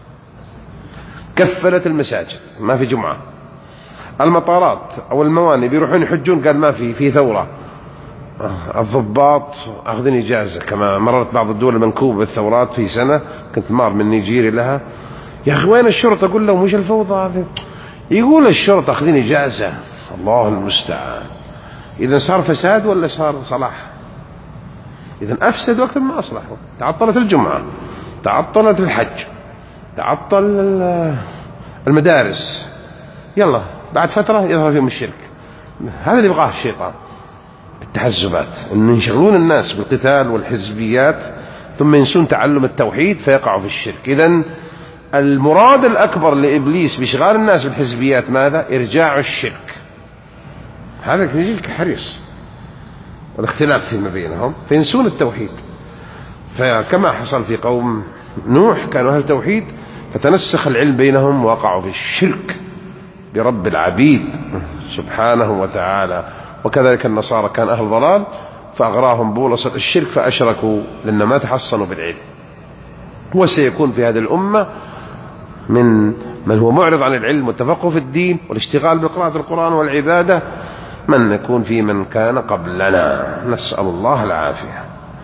كفلت المساجد ما في جمعة، المطارات أو الموانئ بيروحون يحجون قال ما في في ثورة، الضباط أخذين إجازة كما مررت بعض الدول المنكوبة بالثورات في سنة، كنت مار من نيجيري لها. يا أخي وين الشرطة؟ أقول لهم وش الفوضى هذه؟ يقول الشرطة أخذين إجازة. الله المستعان. إذا صار فساد ولا صار صلاح؟ إذا أفسدوا أكثر ما أصلحوا. تعطلت الجمعة، تعطلت الحج، تعطل المدارس، يلا بعد فترة يظهر فيهم الشرك. هذا اللي يبغاه الشيطان بالتحزبات، أن ينشغلون الناس بالقتال والحزبيات ثم ينسون تعلم التوحيد فيقعوا في الشرك. إذن المراد الأكبر لإبليس بإشغال الناس بالحزبيات ماذا؟ إرجاع الشرك. هذا يجيك حريص والاختلاف فيما بينهم فينسون التوحيد. فكما حصل في قوم نوح كانوا أهل توحيد فتنسخ العلم بينهم ووقعوا في الشرك برب العبيد سبحانه وتعالى وكذلك النصارى كان أهل ضلال فأغراهم بولصة الشرك فأشركوا لأن ما تحصنوا بالعلم. وسيكون في هذه الأمة من من هو معرض عن العلم والتفقه في الدين والاشتغال بقراءة القرآن والعبادة من يكون في من كان قبلنا، نسأل الله العافية.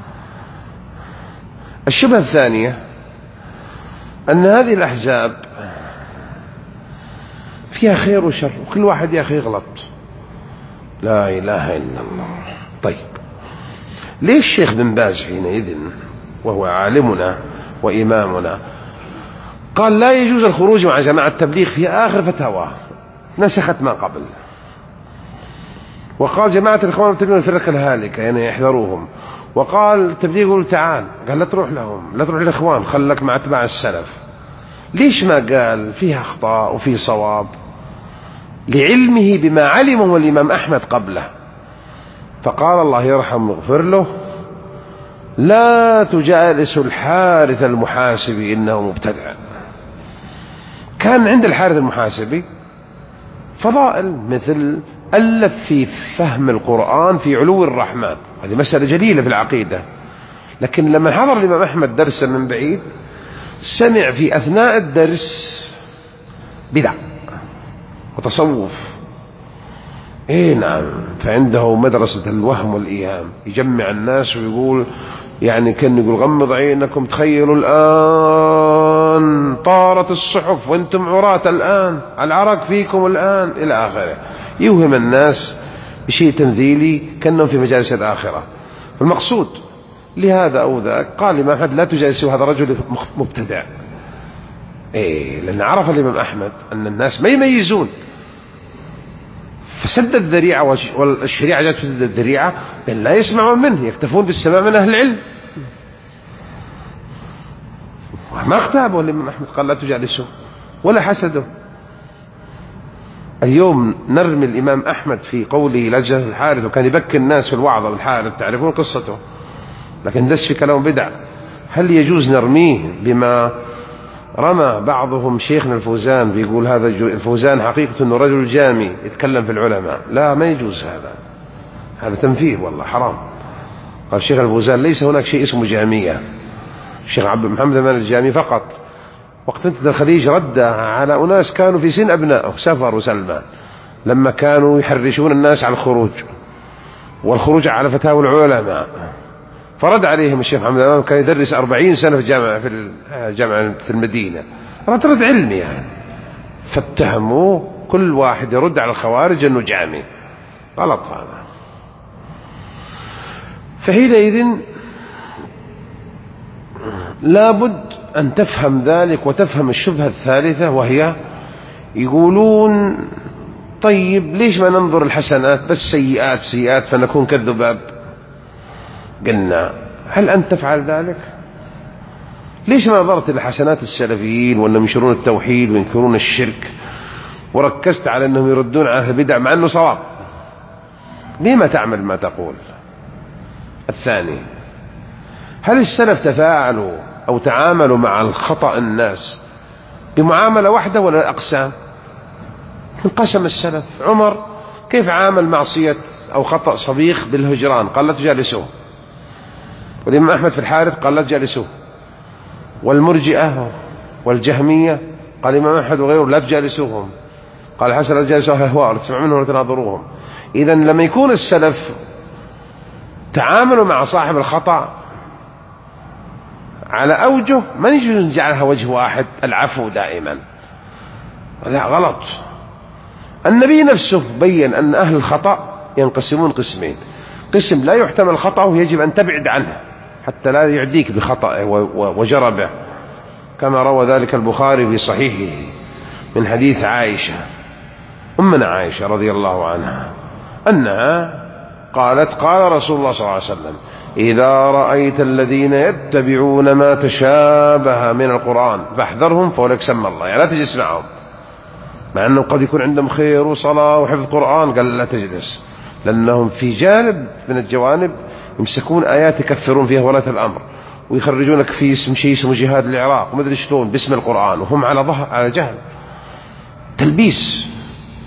الشبهة الثانية أن هذه الأحزاب فيها خير وشر وكل واحد يا أخي يغلط. لا إله إلا الله. طيب ليش الشيخ بن باز حينئذ وهو عالمنا وإمامنا قال لا يجوز الخروج مع جماعة التبليغ في آخر فتاواه نسخت ما قبل، وقال جماعة الإخوان والتبليغ الفرق الهالكة يعني يحذروهم، وقال التبليغ يقول تعال، قال لا تروح لهم لا تروح للإخوان خلك مع اتباع السلف. ليش ما قال فيها أخطاء وفيه صواب؟ لعلمه بما علمه الإمام أحمد قبله، فقال الله يرحم ويغفر له لا تجالس الحارث المحاسبي إنه مبتدع. كان عند الحارث المحاسبي فضائل مثل ألف في فهم القرآن في علو الرحمن، هذه مسألة جليلة في العقيدة، لكن لما حضر الإمام أحمد درسا من بعيد سمع في أثناء الدرس بدع وتصوف. إيه نعم، فعنده مدرسة الوهم والإيهام، يجمع الناس ويقول يعني كان يقول غمض عينكم تخيلوا الآن طارت الصحف وانتم عراة الآن العرق فيكم الآن إلى آخره، يوهم الناس بشيء تنزيلي كأنهم في مجالس الآخرة. فالمقصود لهذا أو ذاك قال الإمام أحمد لا تجالسوا هذا الرجل مبتدع. إيه، لأن عرف الإمام أحمد أن الناس ما يميزون، فسد الذريعة والشريعة جاءت في سد الذريعة بل لا يسمعون منه، يكتفون بالسماع من أهل العلم. ما اغتابه الإمام أحمد قال لا تجالسوا ولا حسده. اليوم نرمي الإمام أحمد في قوله لجل الحارث، وكان يبكي الناس في الوعظة بالحارث تعرفون قصته، لكن دس في كلام بدع. هل يجوز نرميه بما رمى بعضهم شيخنا الفوزان بيقول هذا الفوزان حقيقة أنه رجل جامي يتكلم في العلماء؟ لا، ما يجوز هذا، هذا تنفير والله حرام. قال الشيخ الفوزان ليس هناك شيء اسمه جامية، الشيخ عبد محمد بن الجامي فقط. وقت انتدى الخليج رد على أناس كانوا في سن أبنائه سفر وسلمان لما كانوا يحرشون الناس على الخروج والخروج على فتاوى العلماء، فرد عليهم الشيخ محمد أمام كان يدرس أربعين سنة في الجامعة في الجامعة في المدينة، رد رد علمي يعني، فاتهموا كل واحد يرد على الخوارج أنه جامي، غلط هذا. فحينئذ لابد أن تفهم ذلك وتفهم الشبهة الثالثة، وهي يقولون طيب ليش ما ننظر الحسنات بس سيئات سيئات فنكون كالذباب؟ قلنا هل أنت تفعل ذلك؟ ليش ما نظرت لحسنات السلفيين وأنهم ينشرون التوحيد وينكرون الشرك وركزت على أنهم يردون على البدع مع أنه صواب؟ ليه ما تعمل ما تقول؟ الثاني، هل السلف تفاعلوا أو تعاملوا مع الخطأ الناس بمعاملة واحدة ولا أقسام؟ انقسم السلف. عمر كيف عامل معصية أو خطأ صبيخ بالهجران؟ قال لا تجالسوه. والإمام أحمد في الحارث قال لا تجالسوه. والمرجئة والجهمية قال الإمام أحمد وغيره لا تجالسوهم. قال الحسن لا تجالسوا أهل الهواء ولا تسمعوا منهم ولا تناظروهم. إذن لما يكون السلف تعاملوا مع صاحب الخطأ على أوجه ما نجي نجعلها وجه واحد العفو دائما، لا، غلط. النبي نفسه بين أن أهل الخطأ ينقسمون قسمين: قسم لا يحتمل خطأه يجب أن تبعد عنه حتى لا يعديك بخطأه وجربه، كما روى ذلك البخاري في صحيحه من حديث عائشة أمنا عائشة رضي الله عنها أنها قالت قال رسول الله صلى الله عليه وسلم: إذا رأيت الذين يتبعون ما تشابه من القرآن فاحذرهم فولك سمى الله، يعني لا تجلس معهم، مع أنه قد يكون عندهم خير وصلاة وحفظ قرآن، قال لا تجلس، لأنهم في جانب من الجوانب يمسكون آيات يكفرون فيها ولاة الأمر ويخرجونك في اسم شيء اسمه جهاد العراق ومدري شلون باسم القرآن وهم على ظهر على جهل، تلبيس.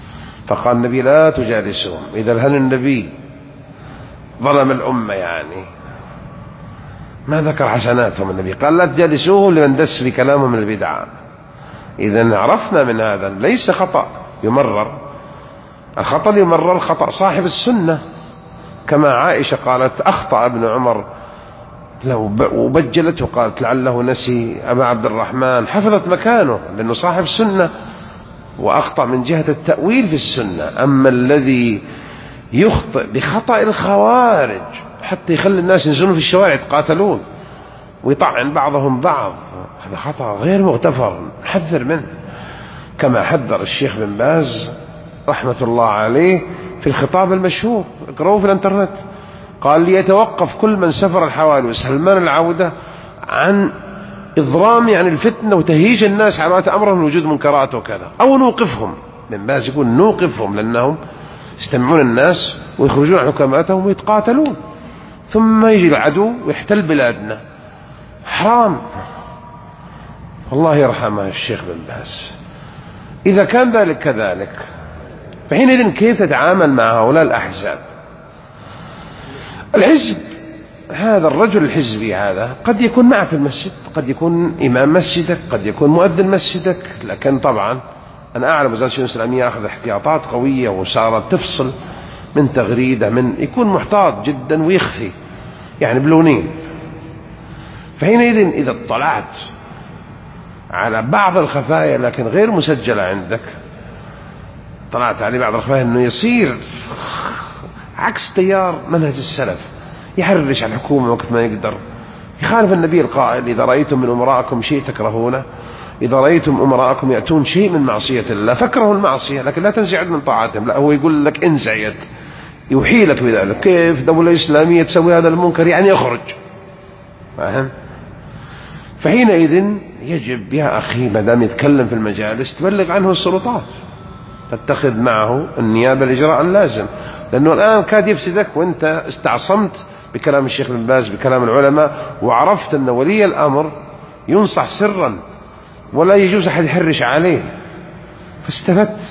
فقال النبي لا تجالسهم. إذا هل النبي ظلم الأمة يعني؟ ما ذكر حسناتهم النبي، قال لا تجالسوهم لمن دس في كلامهم من البدعة. إذا عرفنا من هذا ليس خطأ يمرر، الخطأ يمرر خطأ صاحب السنة، كما عائشة قالت أخطأ ابن عمر وبجلته وقالت لعله نسي أبا عبد الرحمن، حفظت مكانه لأنه صاحب سنة وأخطأ من جهة التأويل في السنة. أما الذي يخطئ بخطأ الخوارج حتى يخلي الناس ينزلون في الشوارع يتقاتلون ويطعن بعضهم بعض، هذا خطأ غير مغتفر نحذر منه، كما حذر الشيخ بن باز رحمة الله عليه في الخطاب المشهور، اقرأوه في الانترنت، قال ليتوقف كل من سفر الحوالي وسلمان العودة عن إضرام يعني الفتنة وتهيج الناس على أمرهم وجود منكرات وكذا، أو نوقفهم. من باز يقول نوقفهم لأنهم يستمعون الناس ويخرجون عن حكاماتهم ويتقاتلون، ثم يجي العدو ويحتل بلادنا، حرام. الله يرحمه الشيخ بن باز. إذا كان ذلك كذلك فحينئذ كيف تتعامل مع هؤلاء الأحزاب؟ الحزب هذا الرجل الحزبي هذا قد يكون معك في المسجد، قد يكون إمام مسجدك، قد يكون مؤذن مسجدك، لكن طبعا أنا أعلم وزارة الشؤون الإسلامية أخذ احتياطات قوية وصارت تفصل من تغريدة، من يكون محتاط جدا ويخفي يعني بلونين. فحينئذ إذا اطلعت على بعض الخفايا لكن غير مسجلة عندك، طلعت عليه بعض الخفايا أنه يصير عكس تيار منهج السلف، يحرش على الحكومة وقت ما يقدر، يخالف النبي القائل إذا رأيتم من أمراءكم شيء تكرهونه، إذا رأيتم أمراءكم يأتون شيء من معصية الله فاكرهوا المعصية لكن لا تنزعج من طاعتهم. لا، هو يقول لك انزعج، يوحي لك بذلك. كيف دولة إسلامية تسوي هذا المنكر؟ يعني يخرج، فاهم؟ فحينئذ يجب يا أخي ما دام يتكلم في المجالس تبلغ عنه السلطات، تتخذ معه النيابة الإجراء اللازم، لأنه الآن كاد يفسدك وأنت استعصمت بكلام الشيخ بن باز بكلام العلماء، وعرفت أن ولي الأمر ينصح سرا ولا يجوز أحد يحرش عليه، فاستفدت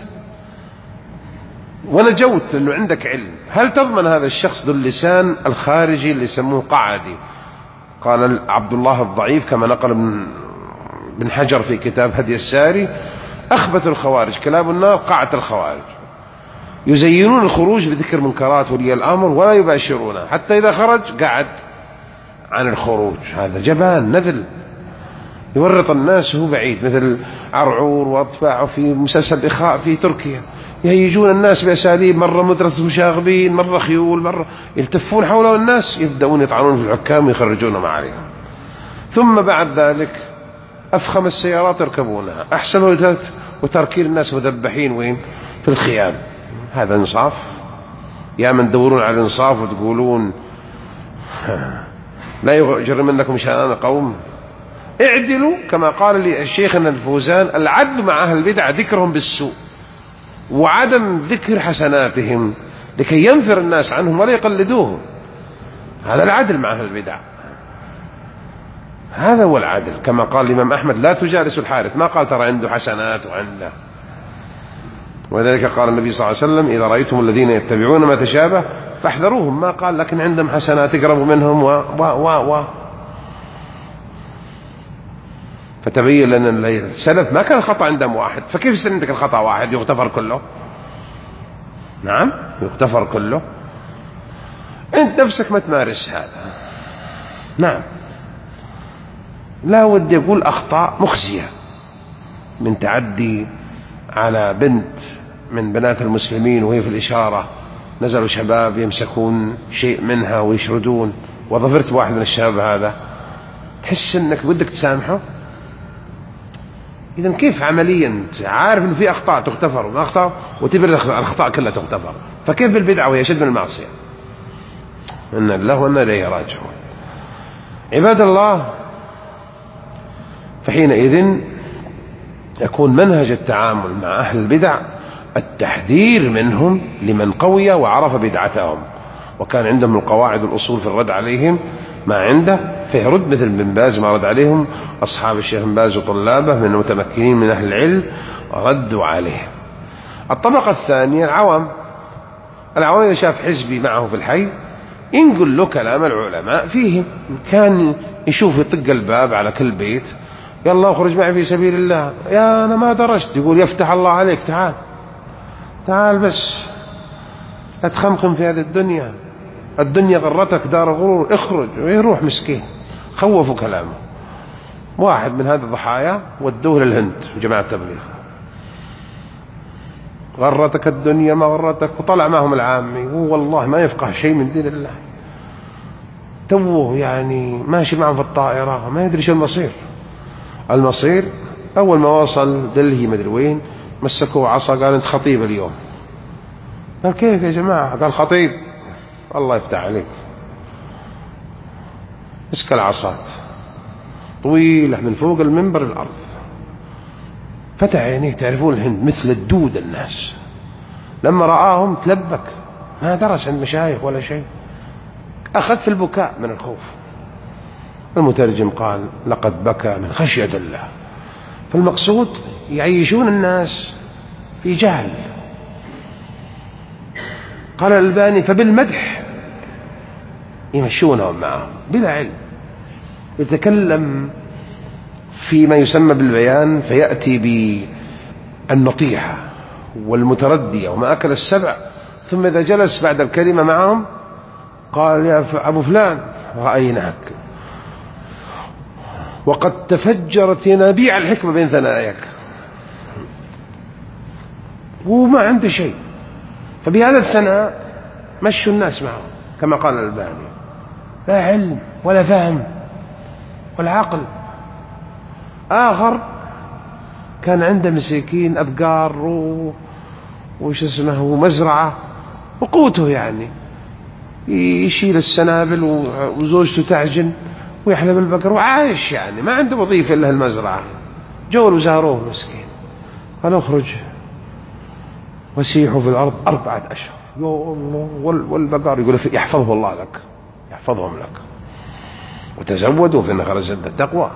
ونجوت لأنه عندك علم. هل تضمن هذا الشخص ذو اللسان الخارجي اللي يسموه قعدي؟ قال عبد الله الضعيف كما نقل بن حجر في كتاب هدي الساري أخبث الخوارج كلاب النار قاعة الخوارج، يزينون الخروج بذكر منكرات ولي الأمر ولا يباشرونه، حتى إذا خرج قعد عن الخروج. هذا جبان نذل يورط الناس وهو بعيد، مثل عرعور وأطباعه في مسلسل الإخاء في تركيا، يهيجون الناس بأساليب مرة مدرسة مشاغبين، مرة خيول، مرة يلتفون حوله الناس، يبدأون يطعنون في الحكام ويخرجونهم عليهم، ثم بعد ذلك أفخم السيارات يركبونها، أحسن وجدت وتركين الناس مذبحين وين؟ في الخيام. هذا إنصاف؟ يا من تدورون على الإنصاف وتقولون لا يجرمنكم شآن قوم، اعدلوا كما قال لي شيخنا الفوزان، العدل مع أهل البدع ذكرهم بالسوء وعدم ذكر حسناتهم لكي ينفر الناس عنهم ولا يقلدوهم. هذا العدل مع أهل البدع، هذا هو العدل. كما قال الإمام أحمد لا تجالس الحارث، ما قال ترى عنده حسنات وعنده، وذلك قال النبي صلى الله عليه وسلم إذا رأيتم الذين يتبعون ما تشابه فاحذروهم، ما قال لكن عندهم حسنات اقربوا منهم و و و و فتبين لنا السلف ما كان الخطأ عندهم واحد، فكيف يصير عندك الخطأ واحد يغتفر كله؟ نعم يغتفر كله، أنت نفسك ما تمارس هذا. نعم لا ودي أقول أخطاء مخزية من تعدي على بنت من بنات المسلمين وهي في الإشارة، نزلوا شباب يمسكون شيء منها ويشردون، وظفرت واحد من الشباب هذا، تحس أنك بدك تسامحه؟ إذن كيف عمليا عارف أنه في أخطاء تغتفر وأخطاء وتبرد الأخطاء كلها تغتفر، فكيف بالبدعة وهي شد من المعصية؟ إن الله وإنا إليه راجعون. عباد الله، فحينئذ يكون منهج التعامل مع أهل البدع التحذير منهم لمن قوي وعرف بدعتهم وكان عندهم القواعد والأصول في الرد عليهم ما عنده، فيرد مثل بن باز ما رد عليهم أصحاب الشيخ بن باز وطلابه من المتمكنين من أهل العلم ردوا عليه. الطبقة الثانية العوام. العوام إذا شاف حزبي معه في الحي ينقل له كلام العلماء فيهم، كان يشوف يطق الباب على كل بيت، يلا اخرج معي في سبيل الله، يا أنا ما درست، يقول يفتح الله عليك، تعال تعال بس لا تخمخم في هذه الدنيا، الدنيا غرتك دار غرور، اخرج. ويروح مسكين، خوفوا كلامه. واحد من هذه الضحايا ودوه للهند جماعة التبليغ، غرتك الدنيا ما غرتك، وطلع معهم العامي وهو والله ما يفقه شيء من دين الله، توه يعني ماشي معهم في الطائرة ما يدري شو المصير. المصير أول ما وصل دلهي مدري وين مسكوه عصا، قال أنت خطيب اليوم. قال كيف يا جماعة؟ قال خطيب. الله يفتح عليك. مسك العصات طويلة من فوق المنبر الأرض، فتح عينيه. تعرفون الهند مثل الدود الناس، لما رآهم تلبك، ما درس عند مشايخ ولا شيء، أخذ في البكاء من الخوف. المترجم قال لقد بكى من خشية الله. فالمقصود يعيشون الناس في جهل. قال الألباني فبالمدح يمشونهم معهم بلا علم. يتكلم فيما يسمى بالبيان فيأتي بالنطيحة والمتردية وما أكل السبع، ثم إذا جلس بعد الكلمة معهم قال يا أبو فلان رأيناك وقد تفجرت ينابيع الحكمة بين ثناياك، وما عنده شيء. فبهذا الثناء مشوا الناس معه كما قال الألباني، لا علم ولا فهم ولا عقل. آخر كان عنده مساكين أبقار و... وش اسمه ومزرعة وقوته، يعني يشيل السنابل وزوجته تعجن ويحلب البقر وعايش، يعني ما عنده وظيفة إلا المزرعة. جو وزاروه مسكين، قال اخرج وسيحوا في الأرض أربعة أشهر. يا الله. والبقر يقول يحفظه الله لك، يحفظهم لك، وتزودوا فإن خير الزاد التقوى.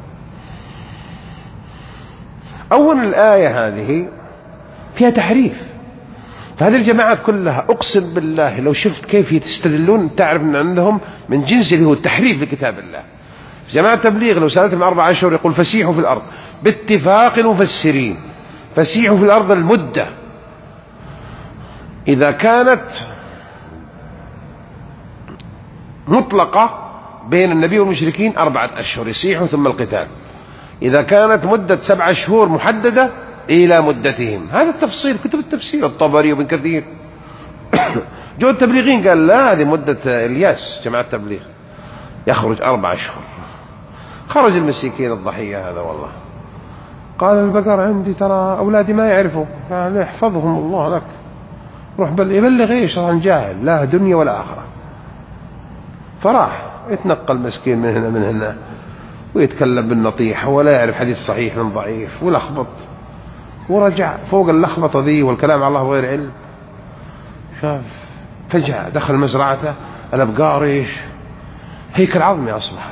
أولا الآية هذه فيها تحريف. فهذه الجماعات كلها أقسم بالله لو شفت كيف يستدلون تعرف أن عندهم من جنس اللي هو التحريف لكتاب الله. جماعة التبليغ لو سألتهم أربع أشهر يقول فسيحوا في الأرض باتفاق المفسرين. فسيحوا في الأرض المدة إذا كانت مطلقة بين النبي والمشركين أربعة أشهر يسيحوا ثم القتال. إذا كانت مدة سبعة شهور محددة إلى مدتهم. هذا التفصيل كتب التفسير الطبري وابن كثير. جو التبليغين قال لا هذه مدة الياس جماعة التبليغ يخرج أربع أشهر. خرج المسيكين الضحية هذا والله قال البقر عندي ترى أولادي ما يعرفوا، قال يحفظهم الله لك، روح بل يبلغ ايش عن جاهل لا دنيا ولا آخرة. فراح يتنقل مسكين من هنا من هنا ويتكلم بالنطيحة ولا يعرف حديث صحيح من ضعيف ولخبط، ورجع فوق اللخبطة ذي والكلام على الله غير علم. شاف فجأة دخل مزرعته الأبقار ايش هيكل عظمي أصبحت،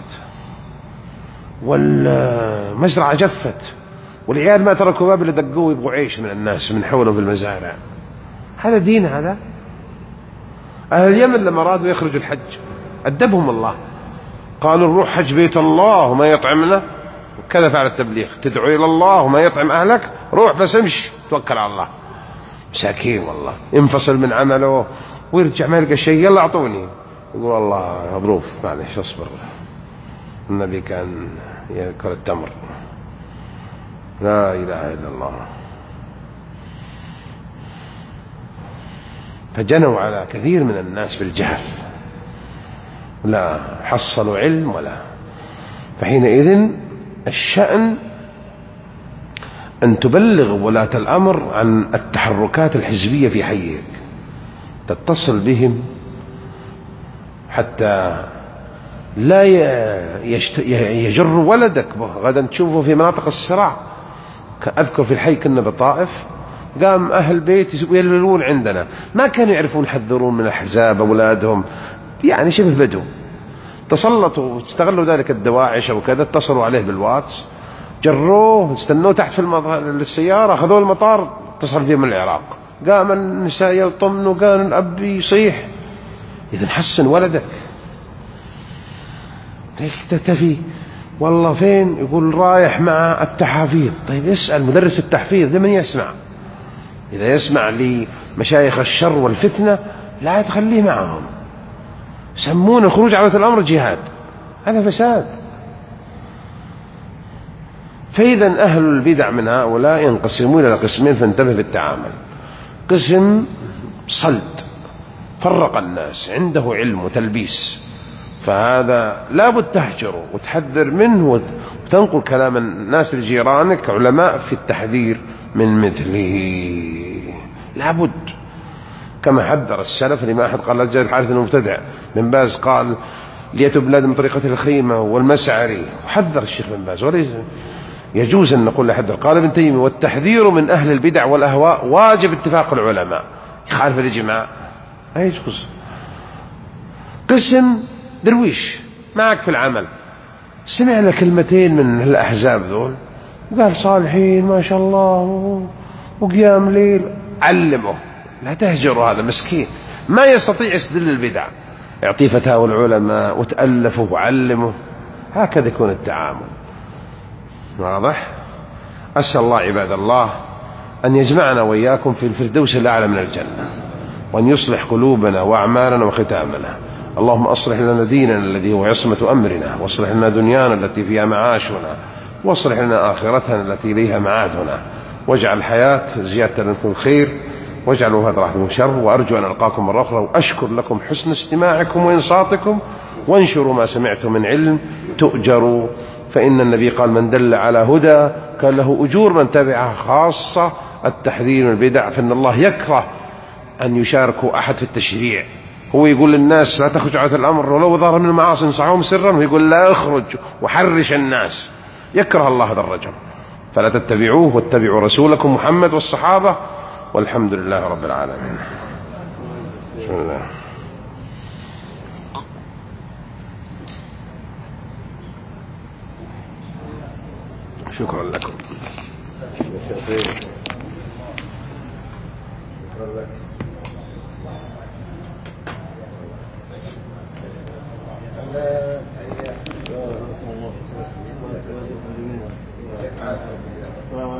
والمزرعة جفت، والعيال ما تركوا باب اللي دقوه يبغوا عيش من الناس من حوله في المزارع. هذا دين؟ هذا أهل اليمن لما أرادوا يخرجوا الحج أدبهم الله، قالوا نروح حج بيت الله وما يطعمنا، كذا فعل التبليغ تدعو إلى الله وما يطعم أهلك، روح بس امشي توكل على الله. مساكين والله ينفصل من عمله ويرجع ما يلقى شيء، يلا أعطوني، يقول الله ظروف معلش اصبر. النبي كان يأكل التمر. لا إله إلا الله. فجنوا على كثير من الناس بالجهل، لا حصلوا علم ولا. فحينئذ الشأن أن تبلغ ولاة الأمر عن التحركات الحزبية في حيك، تتصل بهم حتى لا يجر ولدك غدا تشوفه في مناطق الصراع. أذكر في الحي كنا بطائف قام أهل بيت يلولون عندنا، ما كانوا يعرفون يحذرون من الأحزاب أولادهم، يعني شبه بدو. تسلطوا واستغلوا ذلك الدواعش أو كذا، اتصلوا عليه بالواتس، جروه استنوه تحت في السيارة، أخذوه المطار اتصل فيه من العراق، قام النساء يلطمن وكان الأب يصيح. إذن حسن ولدك، تكتفي والله فين؟ يقول رايح مع التحافيظ. طيب اسأل مدرس التحفيظ لمن يسمع. إذا يسمع لمشايخ الشر والفتنة لا تخليه معهم، يسمون الخروج على الأمر جهاد، هذا فساد. فإذا أهل البدع من هؤلاء ينقسمون إلى قسمين، فانتبه في التعامل. قسم صلد فرق الناس، عنده علم وتلبيس، فهذا لا بد تهجره وتحذر منه وتنقل كلام الناس لجيرانك علماء في التحذير من مثله، لا بد. كما حذر السلف لما أحد قال لجل الحارث المبتدع، بن باز قال ليتوا بلاد من طريقة الخيمة والمسعري، وحذر الشيخ بن باز، وليس يجوز أن نقول لحذر. قال ابن تيمية والتحذير من أهل البدع والأهواء واجب اتفاق العلماء، يخالف الإجماع لا يجوز. قسم درويش معك في العمل، سمعنا كلمتين من الأحزاب ذول وقال صالحين ما شاء الله وقيام ليل، علمه، لا تهجروا، هذا مسكين ما يستطيع يستدل البدع، اعطيه فتاوى العلماء وتألفه وعلمه، هكذا يكون التعامل. واضح؟ أسأل الله عباد الله أن يجمعنا وإياكم في الفردوس الأعلى من الجنة، وأن يصلح قلوبنا وأعمالنا وختامنا. اللهم أصلح لنا ديننا الذي هو عصمة أمرنا، واصلح لنا دنيانا التي فيها معاشنا، واصلح لنا آخرتنا التي إليها معادنا، واجعل الحياة زيادة لنا في الخير، واجعل الوفاة راحة من شر. وأرجو أن ألقاكم مرة أخرى، وأشكر لكم حسن استماعكم وإنصاتكم، وانشروا ما سمعتم من علم تؤجروا، فإن النبي قال من دل على هدى كان له أجور من تبعه، خاصة التحذير من البدع، فإن الله يكره أن يشاركوا أحد في التشريع. هو يقول للناس لا تخرج على الأمر ولو ظهر من المعاصي انصحهم سرا، ويقول لا اخرج وحرش الناس، يكره الله هذا الرجل، فلا تتبعوه واتبعوا رسولكم محمد والصحابة، والحمد لله رب العالمين. بسم الله. شكرا لكم. شكرا لك.